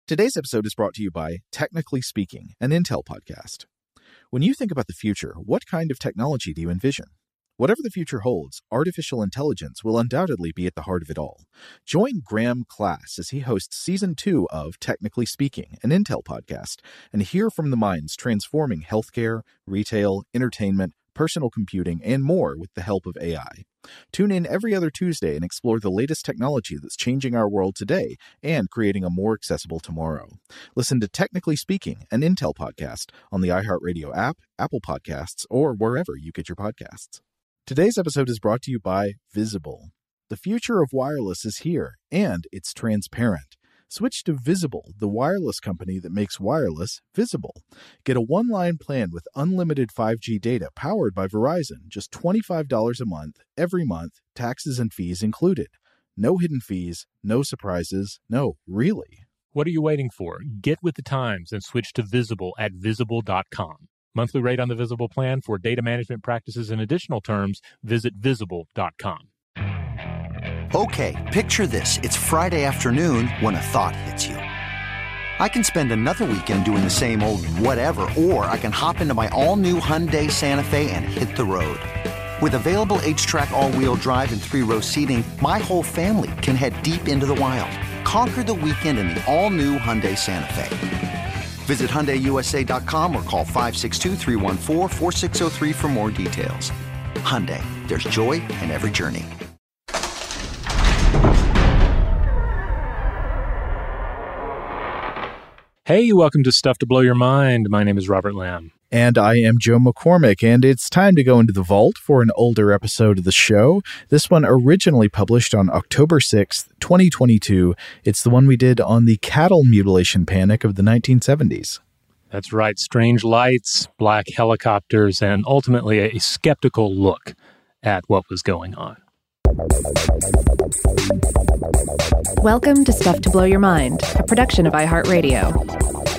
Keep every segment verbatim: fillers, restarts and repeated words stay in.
Today's episode is brought to you by Technically Speaking, an Intel podcast. When you think about the future, what kind of technology do you envision? Whatever the future holds, artificial intelligence will undoubtedly be at the heart of it all. Join Graham Class as he hosts Season two of Technically Speaking, an Intel podcast, and hear from the minds transforming healthcare, retail, entertainment, personal computing, and more with the help of A I. Tune in every other Tuesday and explore the latest technology that's changing our world today and creating a more accessible tomorrow. Listen to Technically Speaking, an Intel podcast on the iHeartRadio app, Apple Podcasts, or wherever you get your podcasts. Today's episode is brought to you by Visible. The future of wireless is here, and it's transparent. Switch to Visible, the wireless company that makes wireless visible. Get a one-line plan with unlimited five G data powered by Verizon, just twenty-five dollars a month, every month, taxes and fees included. No hidden fees, no surprises, no, really. What are you waiting for? Get with the times and switch to Visible at visible dot com. Monthly rate on the Visible plan for data management practices and additional terms, visit visible dot com. Okay, picture this. It's Friday afternoon when a thought hits you. I can spend another weekend doing the same old whatever, or I can hop into my all-new Hyundai Santa Fe and hit the road. With available H-Track all-wheel drive and three-row seating, my whole family can head deep into the wild. Conquer the weekend in the all-new Hyundai Santa Fe. Visit Hyundai U S A dot com or call five six two, three one four, four six zero three for more details. Hyundai, there's joy in every journey. Hey, welcome to Stuff to Blow Your Mind. My name is Robert Lamb. And I am Joe McCormick, and it's time to go into the vault for an older episode of the show. This one originally published on October sixth, twenty twenty-two. It's the one we did on the cattle mutilation panic of the nineteen seventies. That's right. Strange lights, black helicopters, and ultimately a skeptical look at what was going on. Welcome to Stuff to Blow Your Mind, a production of iHeartRadio.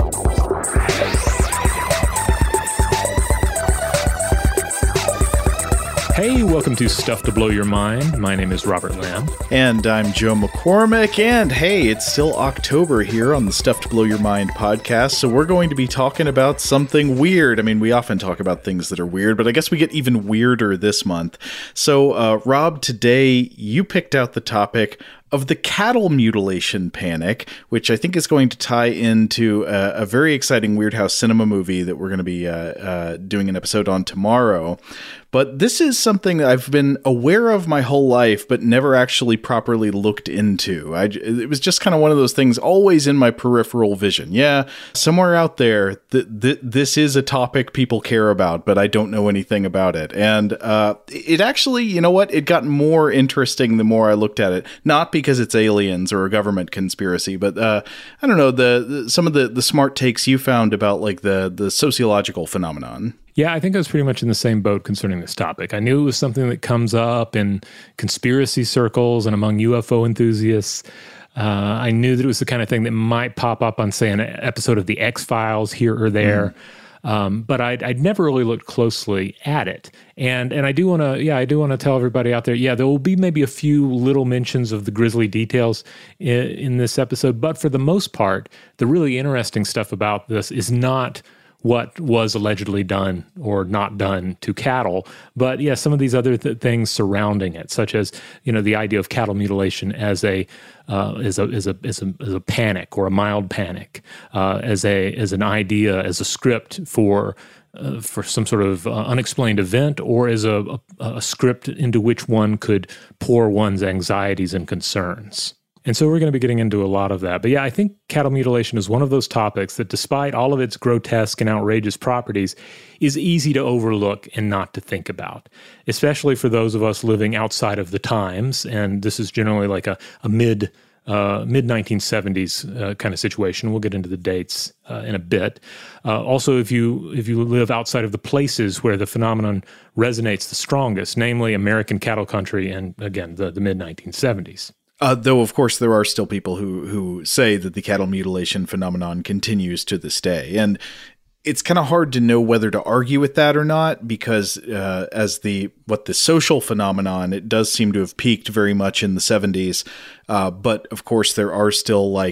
Hey, welcome to Stuff to Blow Your Mind. My name is Robert Lamb. And I'm Joe McCormick. And hey, it's still October here on the Stuff to Blow Your Mind podcast. So we're going to be talking about something weird. I mean, we often talk about things that are weird, but I guess we get even weirder this month. So, uh, Rob, today you picked out the topic of the cattle mutilation panic, which I think is going to tie into a, a very exciting Weird House Cinema movie that we're going to be uh, uh, doing an episode on tomorrow. But this is something that I've been aware of my whole life, but never actually properly looked into. I, it was just kind of one of those things always in my peripheral vision. Yeah, somewhere out there, th- th- this is a topic people care about, but I don't know anything about it. And uh, it actually, you know what? It got more interesting the more I looked at it. Not because it's aliens or a government conspiracy, but uh, I don't know, the, the some of the, the smart takes you found about like the, the sociological phenomenon. Yeah, I think I was pretty much in the same boat concerning this topic. I knew it was something that comes up in conspiracy circles and among U F O enthusiasts. Uh, I knew that it was the kind of thing that might pop up on, say, an episode of The X-Files here or there. Mm. Um, but I'd, I'd never really looked closely at it. And and I do want to, yeah, I do want to tell everybody out there, yeah, there will be maybe a few little mentions of the grisly details in, in this episode. But for the most part, the really interesting stuff about this is not what was allegedly done or not done to cattle, but yeah, some of these other th- things surrounding it, such as, you know, the idea of cattle mutilation as a uh, as a as a as a as a panic or a mild panic, uh, as a as an idea, as a script for uh, for some sort of uh, unexplained event, or as a, a a script into which one could pour one's anxieties and concerns. And so we're going to be getting into a lot of that. But yeah, I think cattle mutilation is one of those topics that, despite all of its grotesque and outrageous properties, is easy to overlook and not to think about, especially for those of us living outside of the times. And this is generally like a, a mid uh, mid nineteen seventies uh, kind of situation. We'll get into the dates uh, in a bit. Uh, also, if you if you live outside of the places where the phenomenon resonates the strongest, namely American cattle country and, again, the, the mid nineteen seventies. Uh, though, of course, there are still people who who say that the cattle mutilation phenomenon continues to this day. And it's kind of hard to know whether to argue with that or not, because uh, as the what the social phenomenon, it does seem to have peaked very much in the seventies. Uh, but, of course, there are still like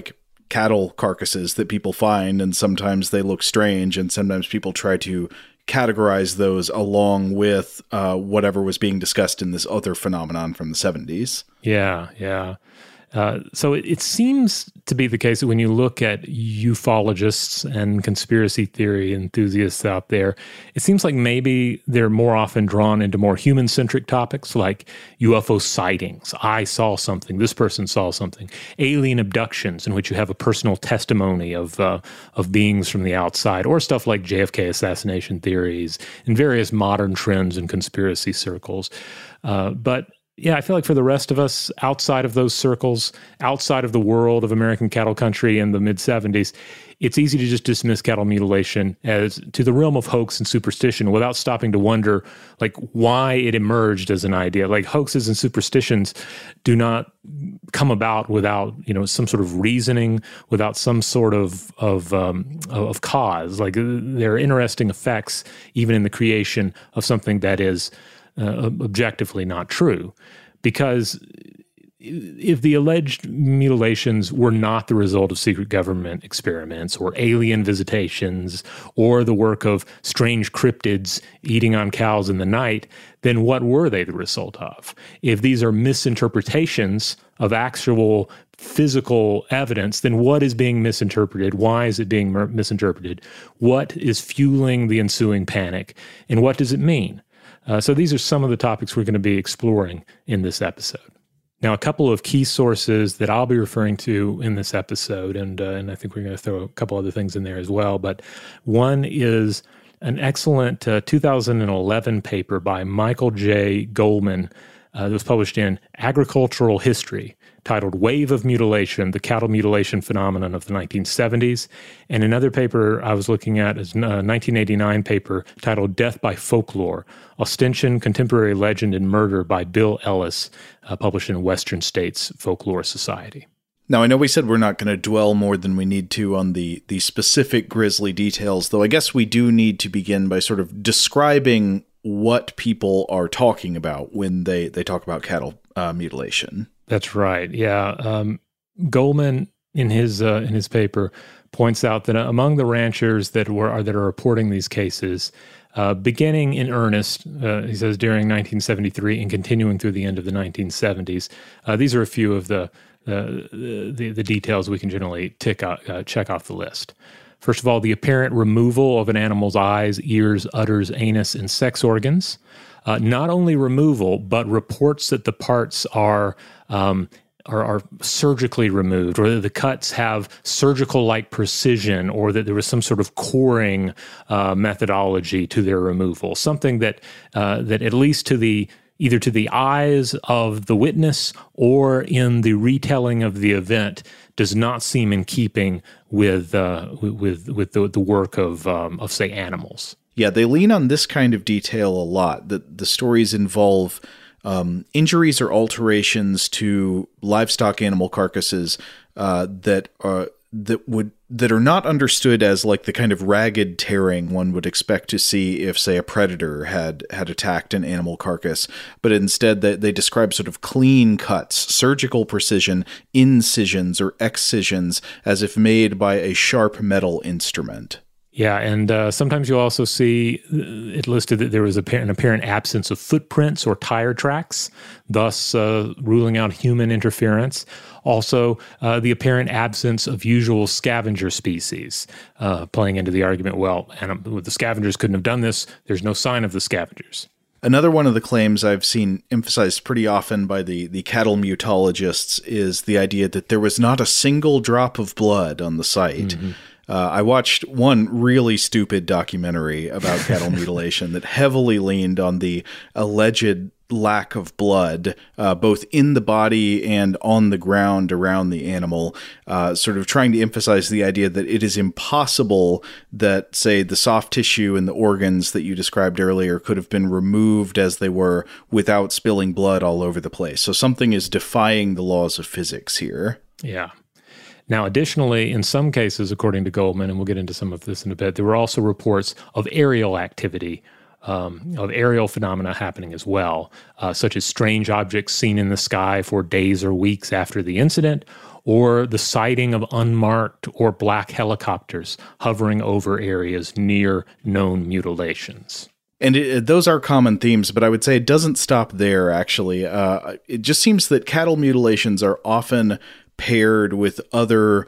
cattle carcasses that people find, and sometimes they look strange, and sometimes people try to categorize those along with uh, whatever was being discussed in this other phenomenon from the seventies. Yeah, yeah. Uh, so it, it seems to be the case that when you look at ufologists and conspiracy theory enthusiasts out there, it seems like maybe they're more often drawn into more human-centric topics like U F O sightings. I saw something. This person saw something. Alien abductions, in which you have a personal testimony of uh, of beings from the outside, or stuff like J F K assassination theories and various modern trends in conspiracy circles. Uh, but Yeah, I feel like for the rest of us, outside of those circles, outside of the world of American cattle country in the mid seventies, it's easy to just dismiss cattle mutilation as to the realm of hoax and superstition without stopping to wonder, like, why it emerged as an idea. Like, hoaxes and superstitions do not come about without, you know, some sort of reasoning, without some sort of of um, of cause. Like, there are interesting effects even in the creation of something that is Uh, objectively not true, because if the alleged mutilations were not the result of secret government experiments or alien visitations or the work of strange cryptids eating on cows in the night, then what were they the result of? If these are misinterpretations of actual physical evidence, then what is being misinterpreted? Why is it being misinterpreted? What is fueling the ensuing panic? And what does it mean? Uh, so these are some of the topics we're going to be exploring in this episode. Now, a couple of key sources that I'll be referring to in this episode, and uh, and I think we're going to throw a couple other things in there as well, but one is an excellent uh, two thousand eleven paper by Michael J. Goldman uh, that was published in Agricultural History, titled Wave of Mutilation, the Cattle Mutilation Phenomenon of the nineteen seventies. And another paper I was looking at is a nineteen eighty-nine paper titled Death by Folklore, Ostension, Contemporary Legend, and Murder by Bill Ellis, uh, published in Western States Folklore Society. Now, I know we said we're not going to dwell more than we need to on the, the specific grisly details, though I guess we do need to begin by sort of describing what people are talking about when they, they talk about cattle uh, mutilation. That's right. Yeah. Um, Goldman, in his uh, in his paper, points out that among the ranchers that were are, that are reporting these cases, uh, beginning in earnest, uh, he says during nineteen seventy-three and continuing through the end of the nineteen seventies, uh, these are a few of the uh, the, the details we can generally tick out, uh, check off the list. First of all, the apparent removal of an animal's eyes, ears, udders, anus, and sex organs. Uh, not only removal, but reports that the parts are, um, are are surgically removed, or that the cuts have surgical-like precision, or that there was some sort of coring uh, methodology to their removal. Something that uh, that at least to the either to the eyes of the witness or in the retelling of the event does not seem in keeping with uh, with with the, the work of um, of say animals. Yeah, they lean on this kind of detail a lot. The, the stories involve um, injuries or alterations to livestock animal carcasses uh, that are that would that are not understood as like the kind of ragged tearing one would expect to see if, say, a predator had had attacked an animal carcass, but instead they, they describe sort of clean cuts, surgical precision, incisions or excisions, as if made by a sharp metal instrument. Yeah, and uh, sometimes you'll also see it listed that there was a, an apparent absence of footprints or tire tracks, thus uh, ruling out human interference. Also, uh, the apparent absence of usual scavenger species, uh, playing into the argument, well, and the scavengers couldn't have done this. There's no sign of the scavengers. Another one of the claims I've seen emphasized pretty often by the, the cattle mutologists is the idea that there was not a single drop of blood on the site. Mm-hmm. Uh, I watched one really stupid documentary about cattle mutilation that heavily leaned on the alleged lack of blood, uh, both in the body and on the ground around the animal, uh, sort of trying to emphasize the idea that it is impossible that, say, the soft tissue and the organs that you described earlier could have been removed as they were without spilling blood all over the place. So something is defying the laws of physics here. Yeah. Now, additionally, in some cases, according to Goldman, and we'll get into some of this in a bit, there were also reports of aerial activity um, of aerial phenomena happening as well, uh, such as strange objects seen in the sky for days or weeks after the incident, or the sighting of unmarked or black helicopters hovering over areas near known mutilations. And it, those are common themes, but I would say it doesn't stop there, actually. Uh, it just seems that cattle mutilations are often paired with other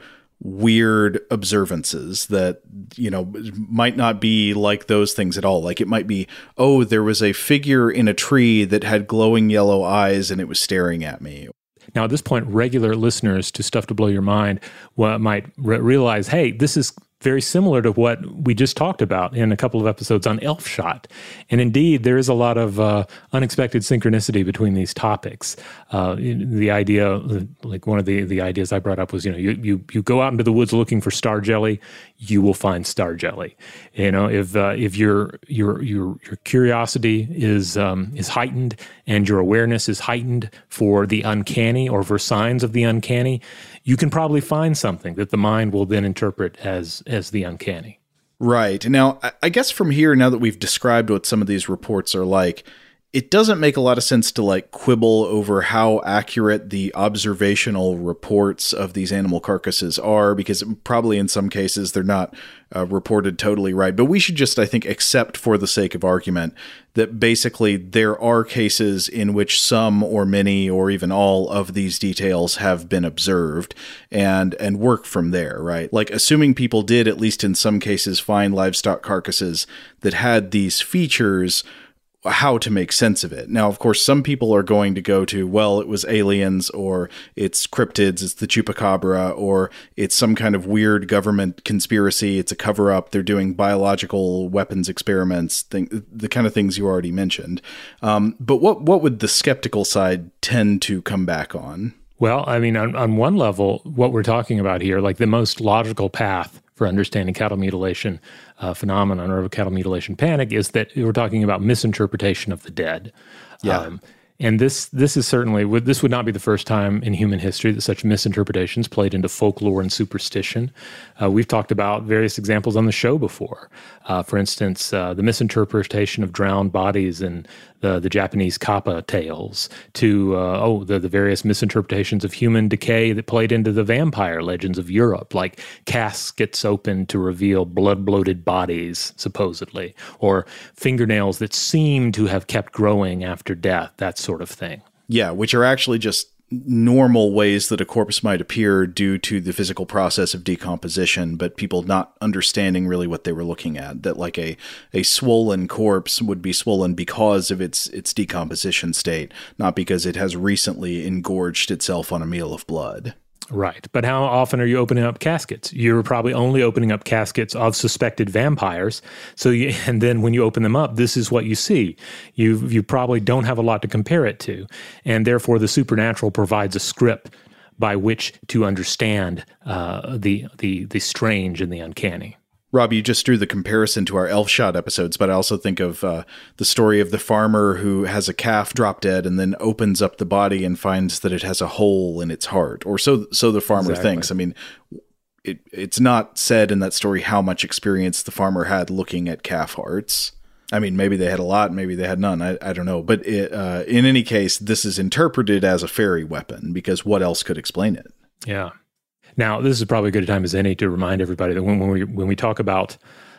weird observances that, you know, might not be like those things at all. Like it might be, oh, there was a figure in a tree that had glowing yellow eyes and it was staring at me. Now, at this point, regular listeners to Stuff to Blow Your Mind well, might re- realize, hey, this is very similar to what we just talked about in a couple of episodes on Elf Shot. And indeed, there is a lot of uh, unexpected synchronicity between these topics. Uh, the idea, like one of the, the ideas I brought up was, you know, you, you you go out into the woods looking for star jelly, you will find star jelly. You know, if uh, if your your your your curiosity is um, is heightened and your awareness is heightened for the uncanny or for signs of the uncanny, you can probably find something that the mind will then interpret as as the uncanny. Right. Now, I guess from here, now that we've described what some of these reports are like, it doesn't make a lot of sense to like quibble over how accurate the observational reports of these animal carcasses are, because probably in some cases they're not uh, reported totally right. But we should just, I think, accept for the sake of argument that basically there are cases in which some or many or even all of these details have been observed and and work from there, right? Like assuming people did, at least in some cases, find livestock carcasses that had these features, how to make sense of it. Now, of course, some people are going to go to, well, it was aliens, or it's cryptids, it's the chupacabra, or it's some kind of weird government conspiracy, it's a cover-up, they're doing biological weapons experiments, thing, the kind of things you already mentioned. Um, but what, what would the skeptical side tend to come back on? Well, I mean, on, on one level, what we're talking about here, like the most logical path for understanding cattle mutilation uh, phenomenon or cattle mutilation panic, is that we're talking about misinterpretation of the dead. Yeah. Um, and this this is certainly, this would not be the first time in human history that such misinterpretations played into folklore and superstition. Uh, we've talked about various examples on the show before. Uh, for instance, uh, the misinterpretation of drowned bodies in the, the Japanese kappa tales, to, uh, oh, the, the various misinterpretations of human decay that played into the vampire legends of Europe, like caskets open to reveal blood-bloated bodies, supposedly, or fingernails that seem to have kept growing after death, that sort of thing. Yeah, which are actually just normal ways that a corpse might appear due to the physical process of decomposition, but people not understanding really what they were looking at. That like a, a swollen corpse would be swollen because of its its decomposition state, not because it has recently engorged itself on a meal of blood. Right. But how often are you opening up caskets? You're probably only opening up caskets of suspected vampires. So, you, and then when you open them up, this is what you see. You you probably don't have a lot to compare it to. And therefore, the supernatural provides a script by which to understand uh, the, the, the strange and the uncanny. Rob, you just drew the comparison to our Elf Shot episodes, but I also think of uh, the story of the farmer who has a calf drop dead and then opens up the body and finds that it has a hole in its heart, or so so the farmer Exactly. thinks. I mean, it it's not said in that story how much experience the farmer had looking at calf hearts. I mean, maybe they had a lot, maybe they had none. I, I don't know. But it, uh, in any case, this is interpreted as a fairy weapon, because what else could explain it? Yeah. Now, this is probably a good time as any to remind everybody that when, when we when we talk about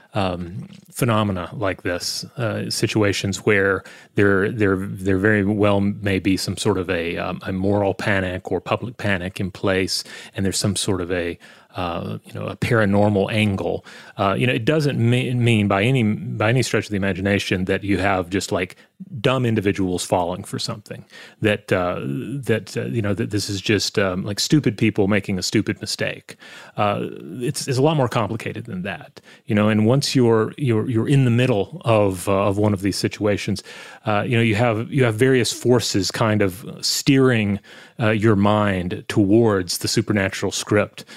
um, phenomena like this, uh, situations where there there there very well may be some sort of a um, a moral panic or public panic in place, and there's some sort of a uh, you know a paranormal angle. Uh, you know, it doesn't mean, mean by any by any stretch of the imagination that you have just like dumb individuals falling for something. That uh, that uh, you know that this is just um, like stupid people making a stupid mistake. Uh, it's it's a lot more complicated than that. You know, and once you're you're you're in the middle of uh, of one of these situations, uh, you know you have you have various forces kind of steering uh, your mind towards the supernatural script, and then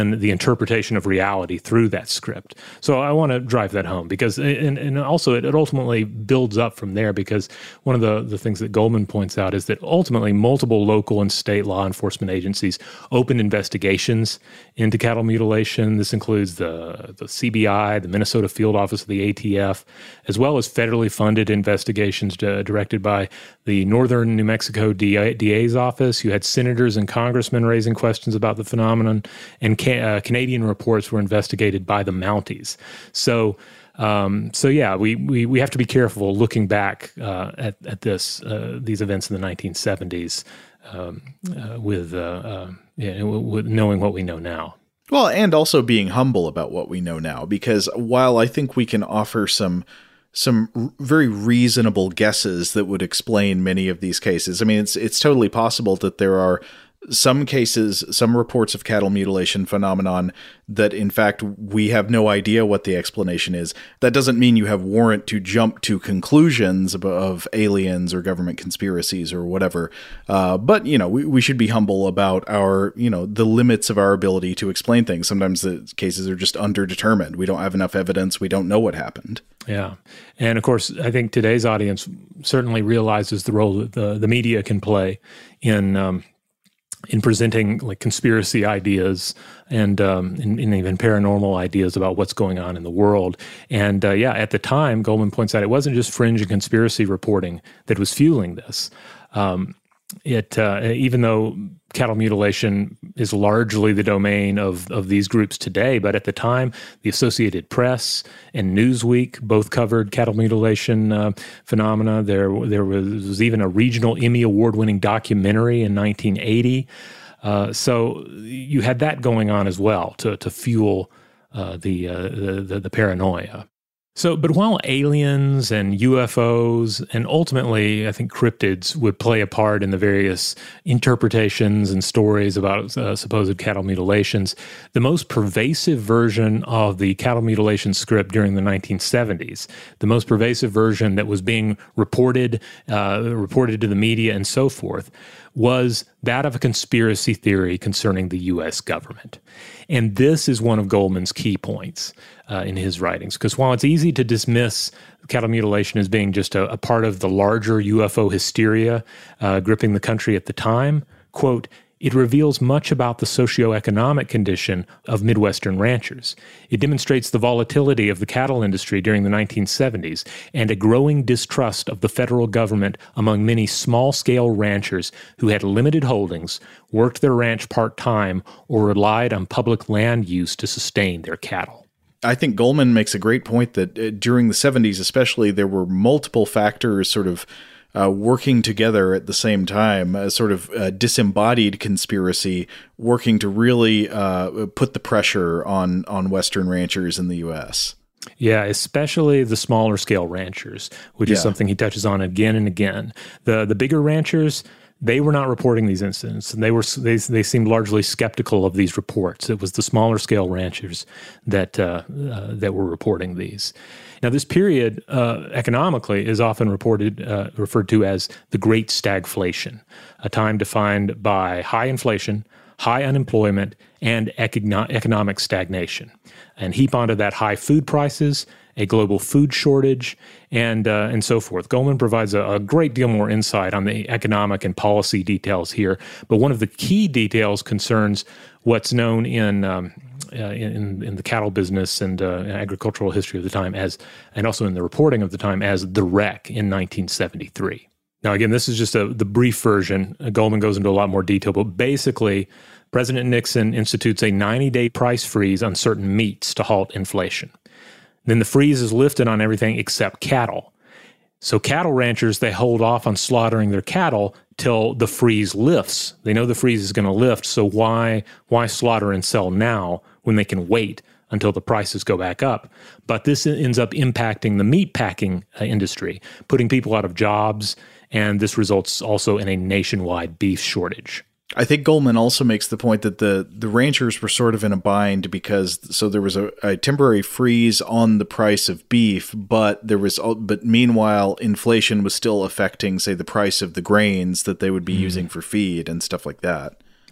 in the interpretation of reality through that script. So I want to drive that home because, and, and also it, it ultimately builds up from there, because one of the, the things that Goldman points out is that ultimately multiple local and state law enforcement agencies opened investigations into cattle mutilation. This includes the, the C B I, the Minnesota Field Office of the A T F, as well as federally funded investigations uh, directed by the Northern New Mexico D A's office. You had senators and congressmen raising questions about the phenomenon, and ca- uh, Canadian reports were investigated by the Mounties. So, um, so yeah, we, we we have to be careful looking back uh, at at this uh, these events in the nineteen seventies um, uh, with uh, uh, yeah, with knowing what we know now. Well, and also being humble about what we know now, because while I think we can offer some some r- very reasonable guesses that would explain many of these cases, I mean, it's it's totally possible that there are some cases, some reports of cattle mutilation phenomenon that, in fact, we have no idea what the explanation is. That doesn't mean you have warrant to jump to conclusions of, of aliens or government conspiracies or whatever. Uh, but, you know, we, we should be humble about our, you know, the limits of our ability to explain things. Sometimes the cases are just underdetermined. We don't have enough evidence. We don't know what happened. Yeah. And of course, I think today's audience certainly realizes the role that the, the media can play in um, in presenting like conspiracy ideas and, um, and, and even paranormal ideas about what's going on in the world. And uh, yeah, at the time, Goldman points out it wasn't just fringe and conspiracy reporting that was fueling this. Um, it uh, even though cattle mutilation is largely the domain of, of these groups today, but at the time, the Associated Press and Newsweek both covered cattle mutilation uh, phenomena. There, there was, was even a regional Emmy Award-winning documentary in nineteen eighty. Uh, so you had that going on as well to to fuel uh, the, uh, the, the the paranoia. So, but while aliens and U F Os and ultimately, I think cryptids would play a part in the various interpretations and stories about uh, supposed cattle mutilations, the most pervasive version of the cattle mutilation script during the nineteen seventies, the most pervasive version that was being reported, uh, reported to the media and so forth, was that of a conspiracy theory concerning the U S government. And this is one of Goldman's key points uh, in his writings, because while it's easy to dismiss cattle mutilation as being just a, a part of the larger U F O hysteria uh, gripping the country at the time, quote, it reveals much about the socioeconomic condition of Midwestern ranchers. It demonstrates the volatility of the cattle industry during the nineteen seventies and a growing distrust of the federal government among many small-scale ranchers who had limited holdings, worked their ranch part-time, or relied on public land use to sustain their cattle. I think Goldman makes a great point that uh, during the seventies especially, there were multiple factors sort of Uh, working together at the same time, a sort of uh, disembodied conspiracy working to really uh, put the pressure on on Western ranchers in the U S. Yeah, especially the smaller scale ranchers, which yeah. is something he touches on again and again. The the bigger ranchers, they were not reporting these incidents, and they were they they seemed largely skeptical of these reports. It was the smaller scale ranchers that uh, uh, that were reporting these. Now, this period uh, economically is often reported uh, referred to as the Great Stagflation, a time defined by high inflation, high unemployment, and econo- economic stagnation. And heap onto that high food prices, a global food shortage, and uh, and so forth. Goldman provides a, a great deal more insight on the economic and policy details here, but one of the key details concerns what's known in um, uh, in, in the cattle business and uh, agricultural history of the time as, and also in the reporting of the time as the wreck in nineteen seventy-three. Now, again, this is just a, the brief version. Uh, Goldman goes into a lot more detail, but basically, President Nixon institutes a ninety-day price freeze on certain meats to halt inflation. Then the freeze is lifted on everything except cattle. So cattle ranchers, they hold off on slaughtering their cattle till the freeze lifts. They know the freeze is going to lift, so why why slaughter and sell now when they can wait until the prices go back up? But this ends up impacting the meat packing uh, industry, putting people out of jobs, and this results also in a nationwide beef shortage. I think Goldman also makes the point that the, the ranchers were sort of in a bind because so there was a, a temporary freeze on the price of beef, but there was but meanwhile inflation was still affecting, say, the price of the grains that they would be mm. using for feed and stuff like that.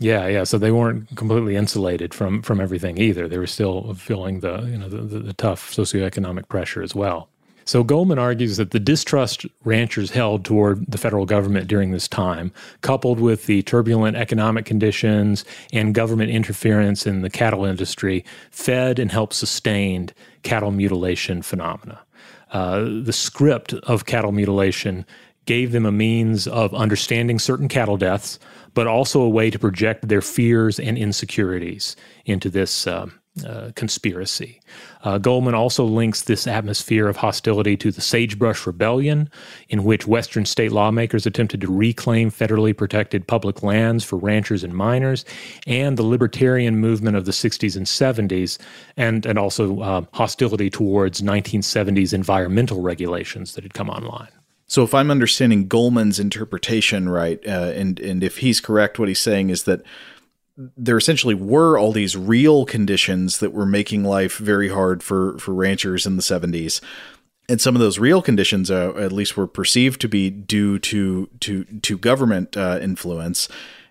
Yeah, yeah. So they weren't completely insulated from from everything either. They were still feeling the you know the, the, the tough socioeconomic pressure as well. So Goldman argues that the distrust ranchers held toward the federal government during this time, coupled with the turbulent economic conditions and government interference in the cattle industry, fed and helped sustain cattle mutilation phenomena. Uh, the script of cattle mutilation gave them a means of understanding certain cattle deaths, but also a way to project their fears and insecurities into this uh, uh, conspiracy. Uh, Goldman also links this atmosphere of hostility to the Sagebrush Rebellion, in which Western state lawmakers attempted to reclaim federally protected public lands for ranchers and miners, and the libertarian movement of the sixties and seventies, and, and also uh, hostility towards nineteen seventies environmental regulations that had come online. So if I'm understanding Goldman's interpretation right, uh, and and if he's correct, what he's saying is that there essentially were all these real conditions that were making life very hard for, for ranchers in the seventies. And some of those real conditions, uh, at least were perceived to be due to to to government uh, influence.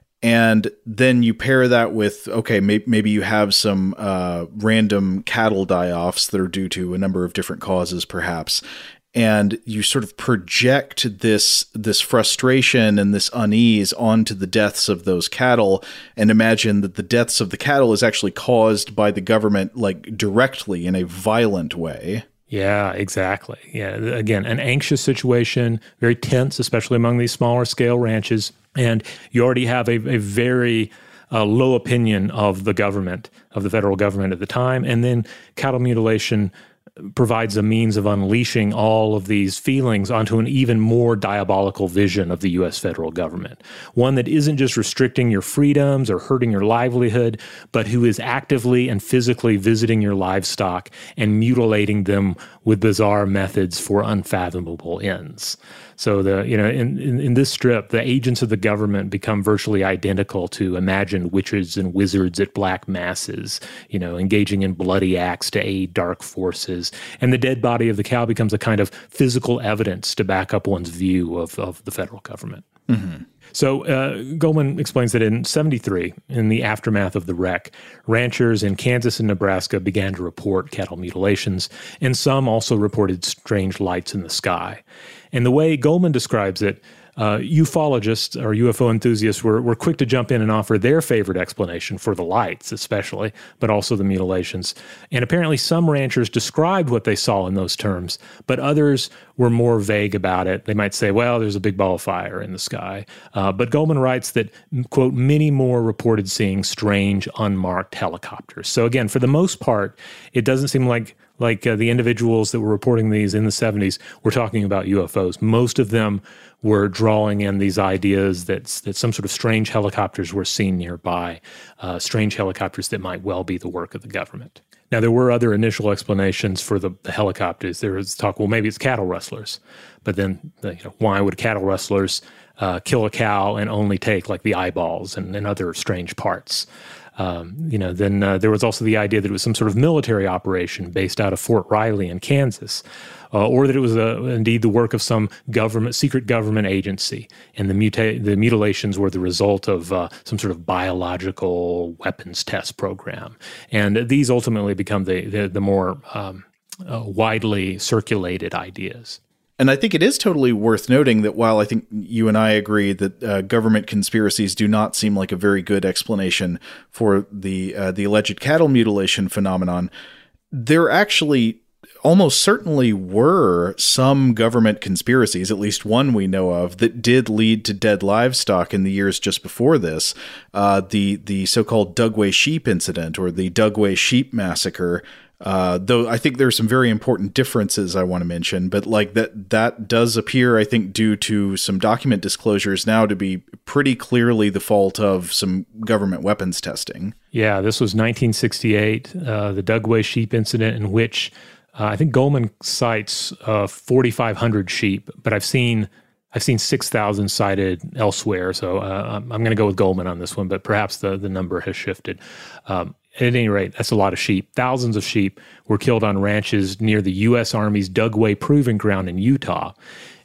And then you pair that with, okay, may- maybe you have some uh, random cattle die-offs that are due to a number of different causes, perhaps. And you sort of project this this frustration and this unease onto the deaths of those cattle, and imagine that the deaths of the cattle is actually caused by the government, like directly in a violent way. Yeah, exactly. Yeah, again, an anxious situation, very tense, especially among these smaller scale ranches. And you already have a, a very uh, low opinion of the government, of the federal government at the time. And then cattle mutilation provides a means of unleashing all of these feelings onto an even more diabolical vision of the U S federal government, one that isn't just restricting your freedoms or hurting your livelihood, but who is actively and physically visiting your livestock and mutilating them with bizarre methods for unfathomable ends. So the you know in, in, in this strip, the agents of the government become virtually identical to imagined witches and wizards at black masses, you know, engaging in bloody acts to aid dark forces. And the dead body of the cow becomes a kind of physical evidence to back up one's view of, of the federal government. Mm-hmm. So uh, Goldman explains that in seventy-three, in the aftermath of the wreck, ranchers in Kansas and Nebraska began to report cattle mutilations, and some also reported strange lights in the sky. And the way Goldman describes it, uh, ufologists or U F O enthusiasts were, were quick to jump in and offer their favorite explanation for the lights especially, but also the mutilations. And apparently some ranchers described what they saw in those terms, but others were more vague about it. They might say, well, there's a big ball of fire in the sky. Uh, but Goldman writes that, quote, many more reported seeing strange, unmarked helicopters. So again, for the most part, it doesn't seem like like uh, the individuals that were reporting these in the seventies were talking about U F Os. Most of them were drawing in these ideas that, that some sort of strange helicopters were seen nearby, uh, strange helicopters that might well be the work of the government. Now, there were other initial explanations for the, the helicopters. There was talk, well, maybe it's cattle rustlers. But then, you know, why would cattle rustlers uh, kill a cow and only take, like, the eyeballs and, and other strange parts? Um, you know, then uh, there was also the idea that it was some sort of military operation based out of Fort Riley in Kansas, uh, or that it was uh, indeed the work of some government, secret government agency, and the, muta- the mutilations were the result of uh, some sort of biological weapons test program. And these ultimately become the, the, the more um, uh, widely circulated ideas. And I think it is totally worth noting that while I think you and I agree that uh, government conspiracies do not seem like a very good explanation for the uh, the alleged cattle mutilation phenomenon, there actually almost certainly were some government conspiracies, at least one we know of, that did lead to dead livestock in the years just before this. Uh, the the so-called Dugway sheep incident, or the Dugway sheep massacre. Uh, though I think there's some very important differences I want to mention, but like that, that does appear, I think, due to some document disclosures now to be pretty clearly the fault of some government weapons testing. Yeah, this was nineteen sixty-eight, uh, the Dugway sheep incident, in which uh, I think Goldman cites uh, forty-five hundred sheep, but I've seen I've seen six thousand cited elsewhere, so uh, I'm going to go with Goldman on this one, but perhaps the, the number has shifted. Um, At any rate, that's a lot of sheep. Thousands of sheep were killed on ranches near the U S Army's Dugway Proving Ground in Utah.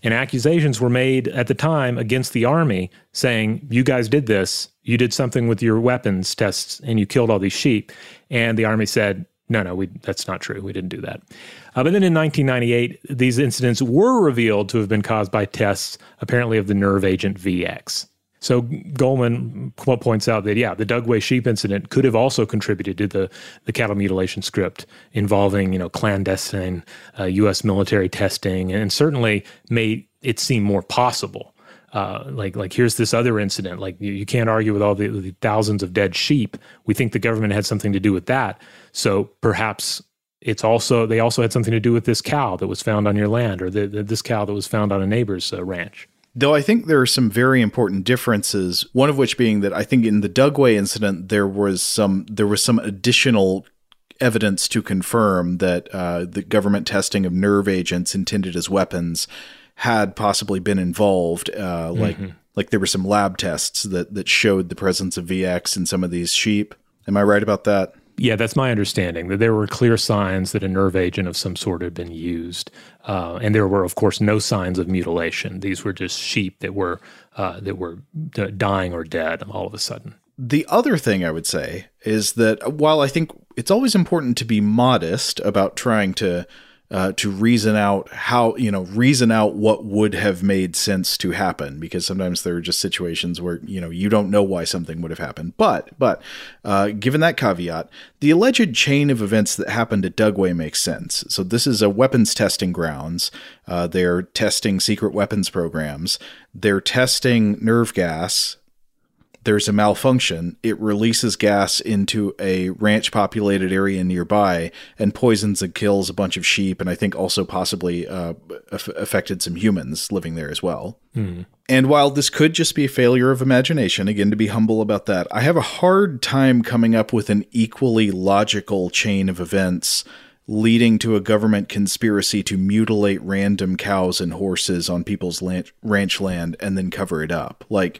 And accusations were made at the time against the Army saying, you guys did this, you did something with your weapons tests, and you killed all these sheep. And the Army said, no, no, we, that's not true. We didn't do that. Uh, but then in nineteen ninety-eight, these incidents were revealed to have been caused by tests, apparently, of the nerve agent V X. So Goldman points out that, yeah, the Dugway sheep incident could have also contributed to the, the cattle mutilation script involving, you know, clandestine uh, U S military testing, and certainly made it seem more possible. Uh, like, like here's this other incident. Like, you, you can't argue with all the, the thousands of dead sheep. We think the government had something to do with that. So perhaps it's also they also had something to do with this cow that was found on your land, or the, the, this cow that was found on a neighbor's uh, ranch. Though I think there are some very important differences, one of which being that I think in the Dugway incident, there was some there was some additional evidence to confirm that uh, the government testing of nerve agents intended as weapons had possibly been involved. Uh, like mm-hmm. like there were some lab tests that, that showed the presence of V X in some of these sheep. Am I right about that? Yeah, that's my understanding, that there were clear signs that a nerve agent of some sort had been used. Uh, and there were, of course, no signs of mutilation. These were just sheep that were uh, that were d- dying or dead all of a sudden. The other thing I would say is that while I think it's always important to be modest about trying to uh, to reason out how, you know, reason out what would have made sense to happen, because sometimes there are just situations where, you know, you don't know why something would have happened. But, but uh, given that caveat, the alleged chain of events that happened at Dugway makes sense. So this is a weapons testing grounds. Uh, they're testing secret weapons programs. They're testing nerve gas. There's a malfunction. It releases gas into a ranch-populated area nearby and poisons and kills a bunch of sheep, and I think also possibly uh, aff- affected some humans living there as well. Mm. And while this could just be a failure of imagination, again, to be humble about that, I have a hard time coming up with an equally logical chain of events leading to a government conspiracy to mutilate random cows and horses on people's lan- ranch land and then cover it up. Like,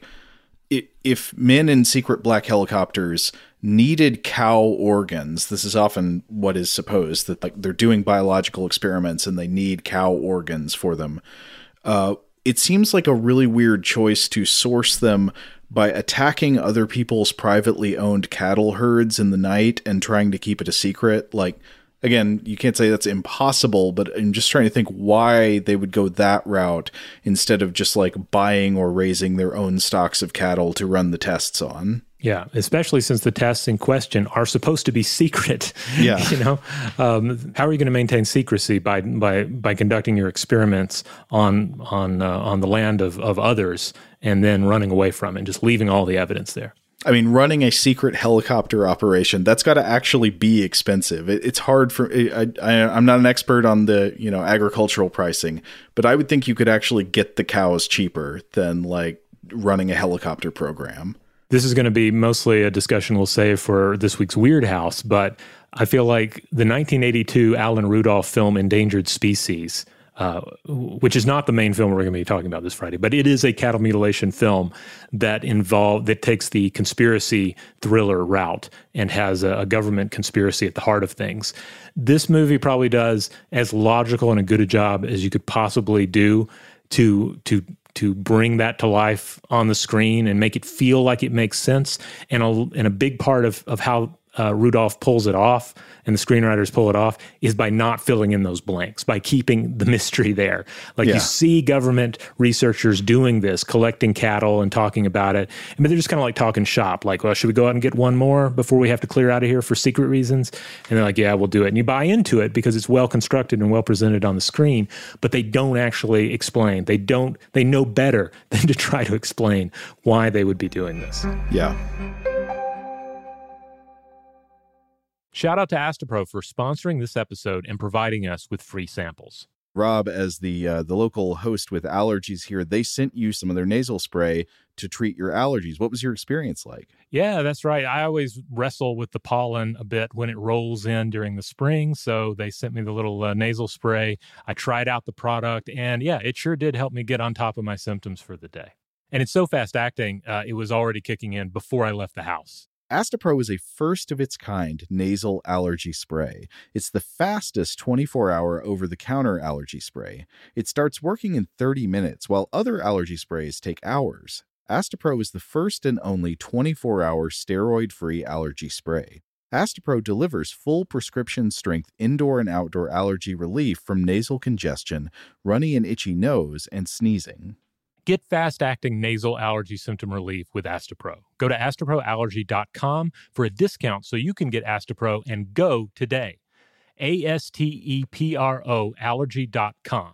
if men in secret black helicopters needed cow organs, this is often what is supposed, that like they're doing biological experiments and they need cow organs for them. Uh, it seems like a really weird choice to source them by attacking other people's privately owned cattle herds in the night and trying to keep it a secret. Like, again, you can't say that's impossible, but I'm just trying to think why they would go that route instead of just like buying or raising their own stocks of cattle to run the tests on. Yeah, especially since the tests in question are supposed to be secret. Yeah. You know, um, how are you going to maintain secrecy by by by conducting your experiments on on uh, on the land of, of others and then running away from it and just leaving all the evidence there? I mean, running a secret helicopter operation, that's got to actually be expensive. It, it's hard for, I, I, I'm not an expert on the, you know, agricultural pricing, but I would think you could actually get the cows cheaper than like running a helicopter program. This is going to be mostly a discussion we'll save for this week's Weird House, but I feel like the nineteen eighty-two Alan Rudolph film Endangered Species, Uh, which is not the main film we're going to be talking about this Friday, but it is a cattle mutilation film that involve that takes the conspiracy thriller route and has a, a government conspiracy at the heart of things. This movie probably does as logical and a good a job as you could possibly do to to to bring that to life on the screen and make it feel like it makes sense. And a, and a big part of of how Uh, Rudolph pulls it off and the screenwriters pull it off is by not filling in those blanks, by keeping the mystery there. Like yeah. You see government researchers doing this, collecting cattle and talking about it, but they're just kind of like talking shop. Like, well, should we go out and get one more before we have to clear out of here for secret reasons? And they're like, yeah, we'll do it. And you buy into it because it's well constructed and well presented on the screen, but they don't actually explain. They don't, they know better than to try to explain why they would be doing this. Yeah. Shout out to Astapro for sponsoring this episode and providing us with free samples. Rob, as the uh, the local host with allergies here, they sent you some of their nasal spray to treat your allergies. What was your experience like? Yeah, that's right. I always wrestle with the pollen a bit when it rolls in during the spring, so they sent me the little uh, nasal spray. I tried out the product, and yeah, it sure did help me get on top of my symptoms for the day. And it's so fast acting, uh, it was already kicking in before I left the house. Astepro is a first-of-its-kind nasal allergy spray. It's the fastest twenty-four hour over-the-counter allergy spray. It starts working in thirty minutes, while other allergy sprays take hours. Astepro is the first and only twenty-four hour steroid-free allergy spray. Astepro delivers full prescription-strength indoor and outdoor allergy relief from nasal congestion, runny and itchy nose, and sneezing. Get fast-acting nasal allergy symptom relief with Astepro. Go to astepro allergy dot com for a discount so you can get Astepro and go today. A S T E P R O allergy dot com.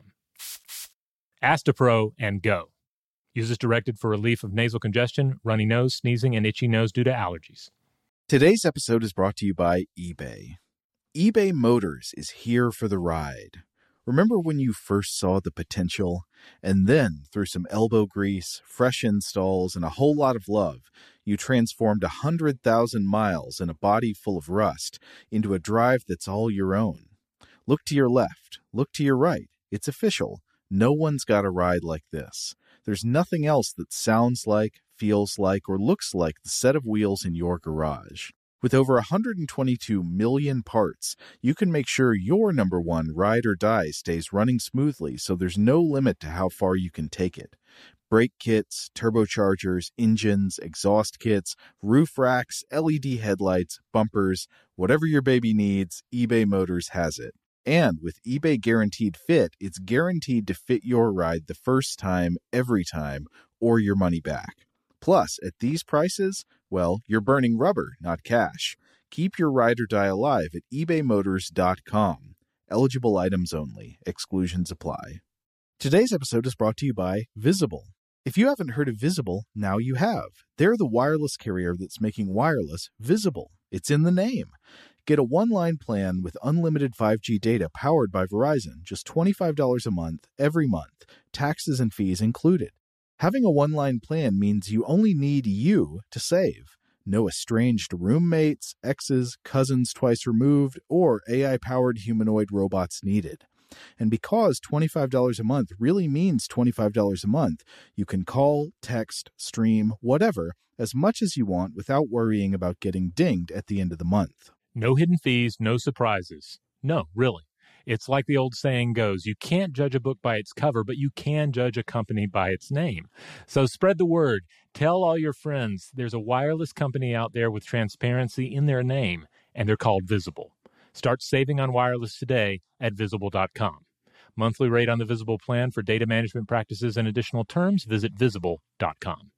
Astepro and go. Use as directed for relief of nasal congestion, runny nose, sneezing, and itchy nose due to allergies. Today's episode is brought to you by eBay. eBay Motors is here for the ride. Remember when you first saw the potential? And then, through some elbow grease, fresh installs, and a whole lot of love, you transformed one hundred thousand miles and a body full of rust into a drive that's all your own. Look to your left. Look to your right. It's official. No one's got a ride like this. There's nothing else that sounds like, feels like, or looks like the set of wheels in your garage. With over one hundred twenty-two million parts, you can make sure your number one ride or die stays running smoothly so there's no limit to how far you can take it. Brake kits, turbochargers, engines, exhaust kits, roof racks, L E D headlights, bumpers, whatever your baby needs, eBay Motors has it. And with eBay Guaranteed Fit, it's guaranteed to fit your ride the first time, every time, or your money back. Plus, at these prices, well, you're burning rubber, not cash. Keep your ride or die alive at ebay motors dot com. Eligible items only. Exclusions apply. Today's episode is brought to you by Visible. If you haven't heard of Visible, now you have. They're the wireless carrier that's making wireless visible. It's in the name. Get a one-line plan with unlimited five G data powered by Verizon, just twenty-five dollars a month, every month, taxes and fees included. Having a one-line plan means you only need you to save. No estranged roommates, exes, cousins twice removed, or A I-powered humanoid robots needed. And because twenty-five dollars a month really means twenty-five dollars a month, you can call, text, stream, whatever, as much as you want without worrying about getting dinged at the end of the month. No hidden fees, no surprises. No, really. It's like the old saying goes, you can't judge a book by its cover, but you can judge a company by its name. So spread the word. Tell all your friends there's a wireless company out there with transparency in their name, and they're called Visible. Start saving on wireless today at visible dot com. Monthly rate on the Visible plan for data management practices and additional terms, visit visible dot com.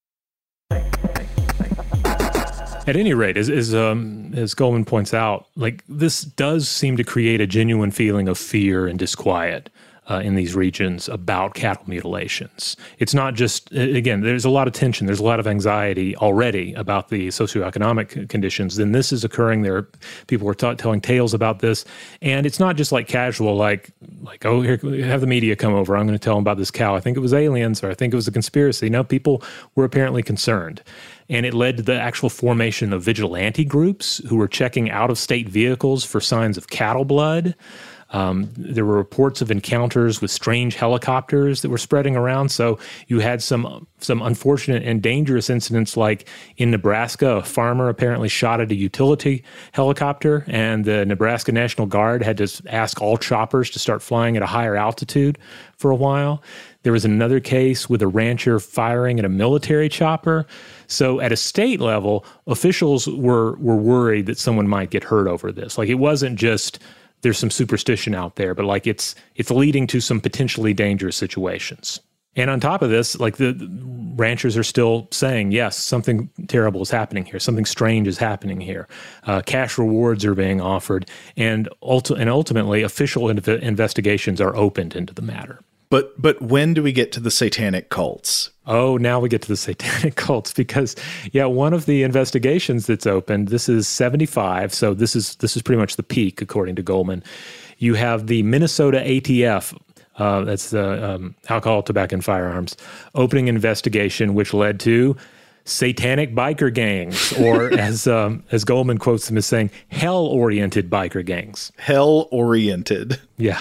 At any rate, as as, um, as Goldman points out, like this does seem to create a genuine feeling of fear and disquiet uh, in these regions about cattle mutilations. It's not just, again, there's a lot of tension, there's a lot of anxiety already about the socioeconomic conditions. Then this is occurring. There are people who are t- telling tales about this, and it's not just like casual, like like oh, here, have the media come over. I'm going to tell them about this cow. I think it was aliens, or I think it was a conspiracy. No, people were apparently concerned. And it led to the actual formation of vigilante groups who were checking out-of-state vehicles for signs of cattle blood. Um, there were reports of encounters with strange helicopters that were spreading around. So you had some some unfortunate and dangerous incidents, like in Nebraska, a farmer apparently shot at a utility helicopter, and the Nebraska National Guard had to ask all choppers to start flying at a higher altitude for a while. There was another case with a rancher firing at a military chopper. So at a state level, officials were were worried that someone might get hurt over this. Like, it wasn't just there's some superstition out there, but like it's it's leading to some potentially dangerous situations. And on top of this, like the, the ranchers are still saying, yes, something terrible is happening here. Something strange is happening here. Uh, cash rewards are being offered, and, ulti- and ultimately official inv- investigations are opened into the matter. But but when do we get to the satanic cults? Oh, now we get to the satanic cults because, yeah, one of the investigations that's opened, this is seventy-five, so this is this is pretty much the peak, according to Goldman. You have the Minnesota A T F, uh, that's the um, Alcohol, Tobacco, and Firearms, opening investigation, which led to satanic biker gangs, or as um, as Goldman quotes them as saying, hell-oriented biker gangs. Hell-oriented. Yeah.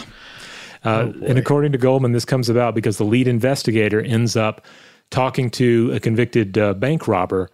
Uh, oh and according to Goldman, this comes about because the lead investigator ends up talking to a convicted uh, bank robber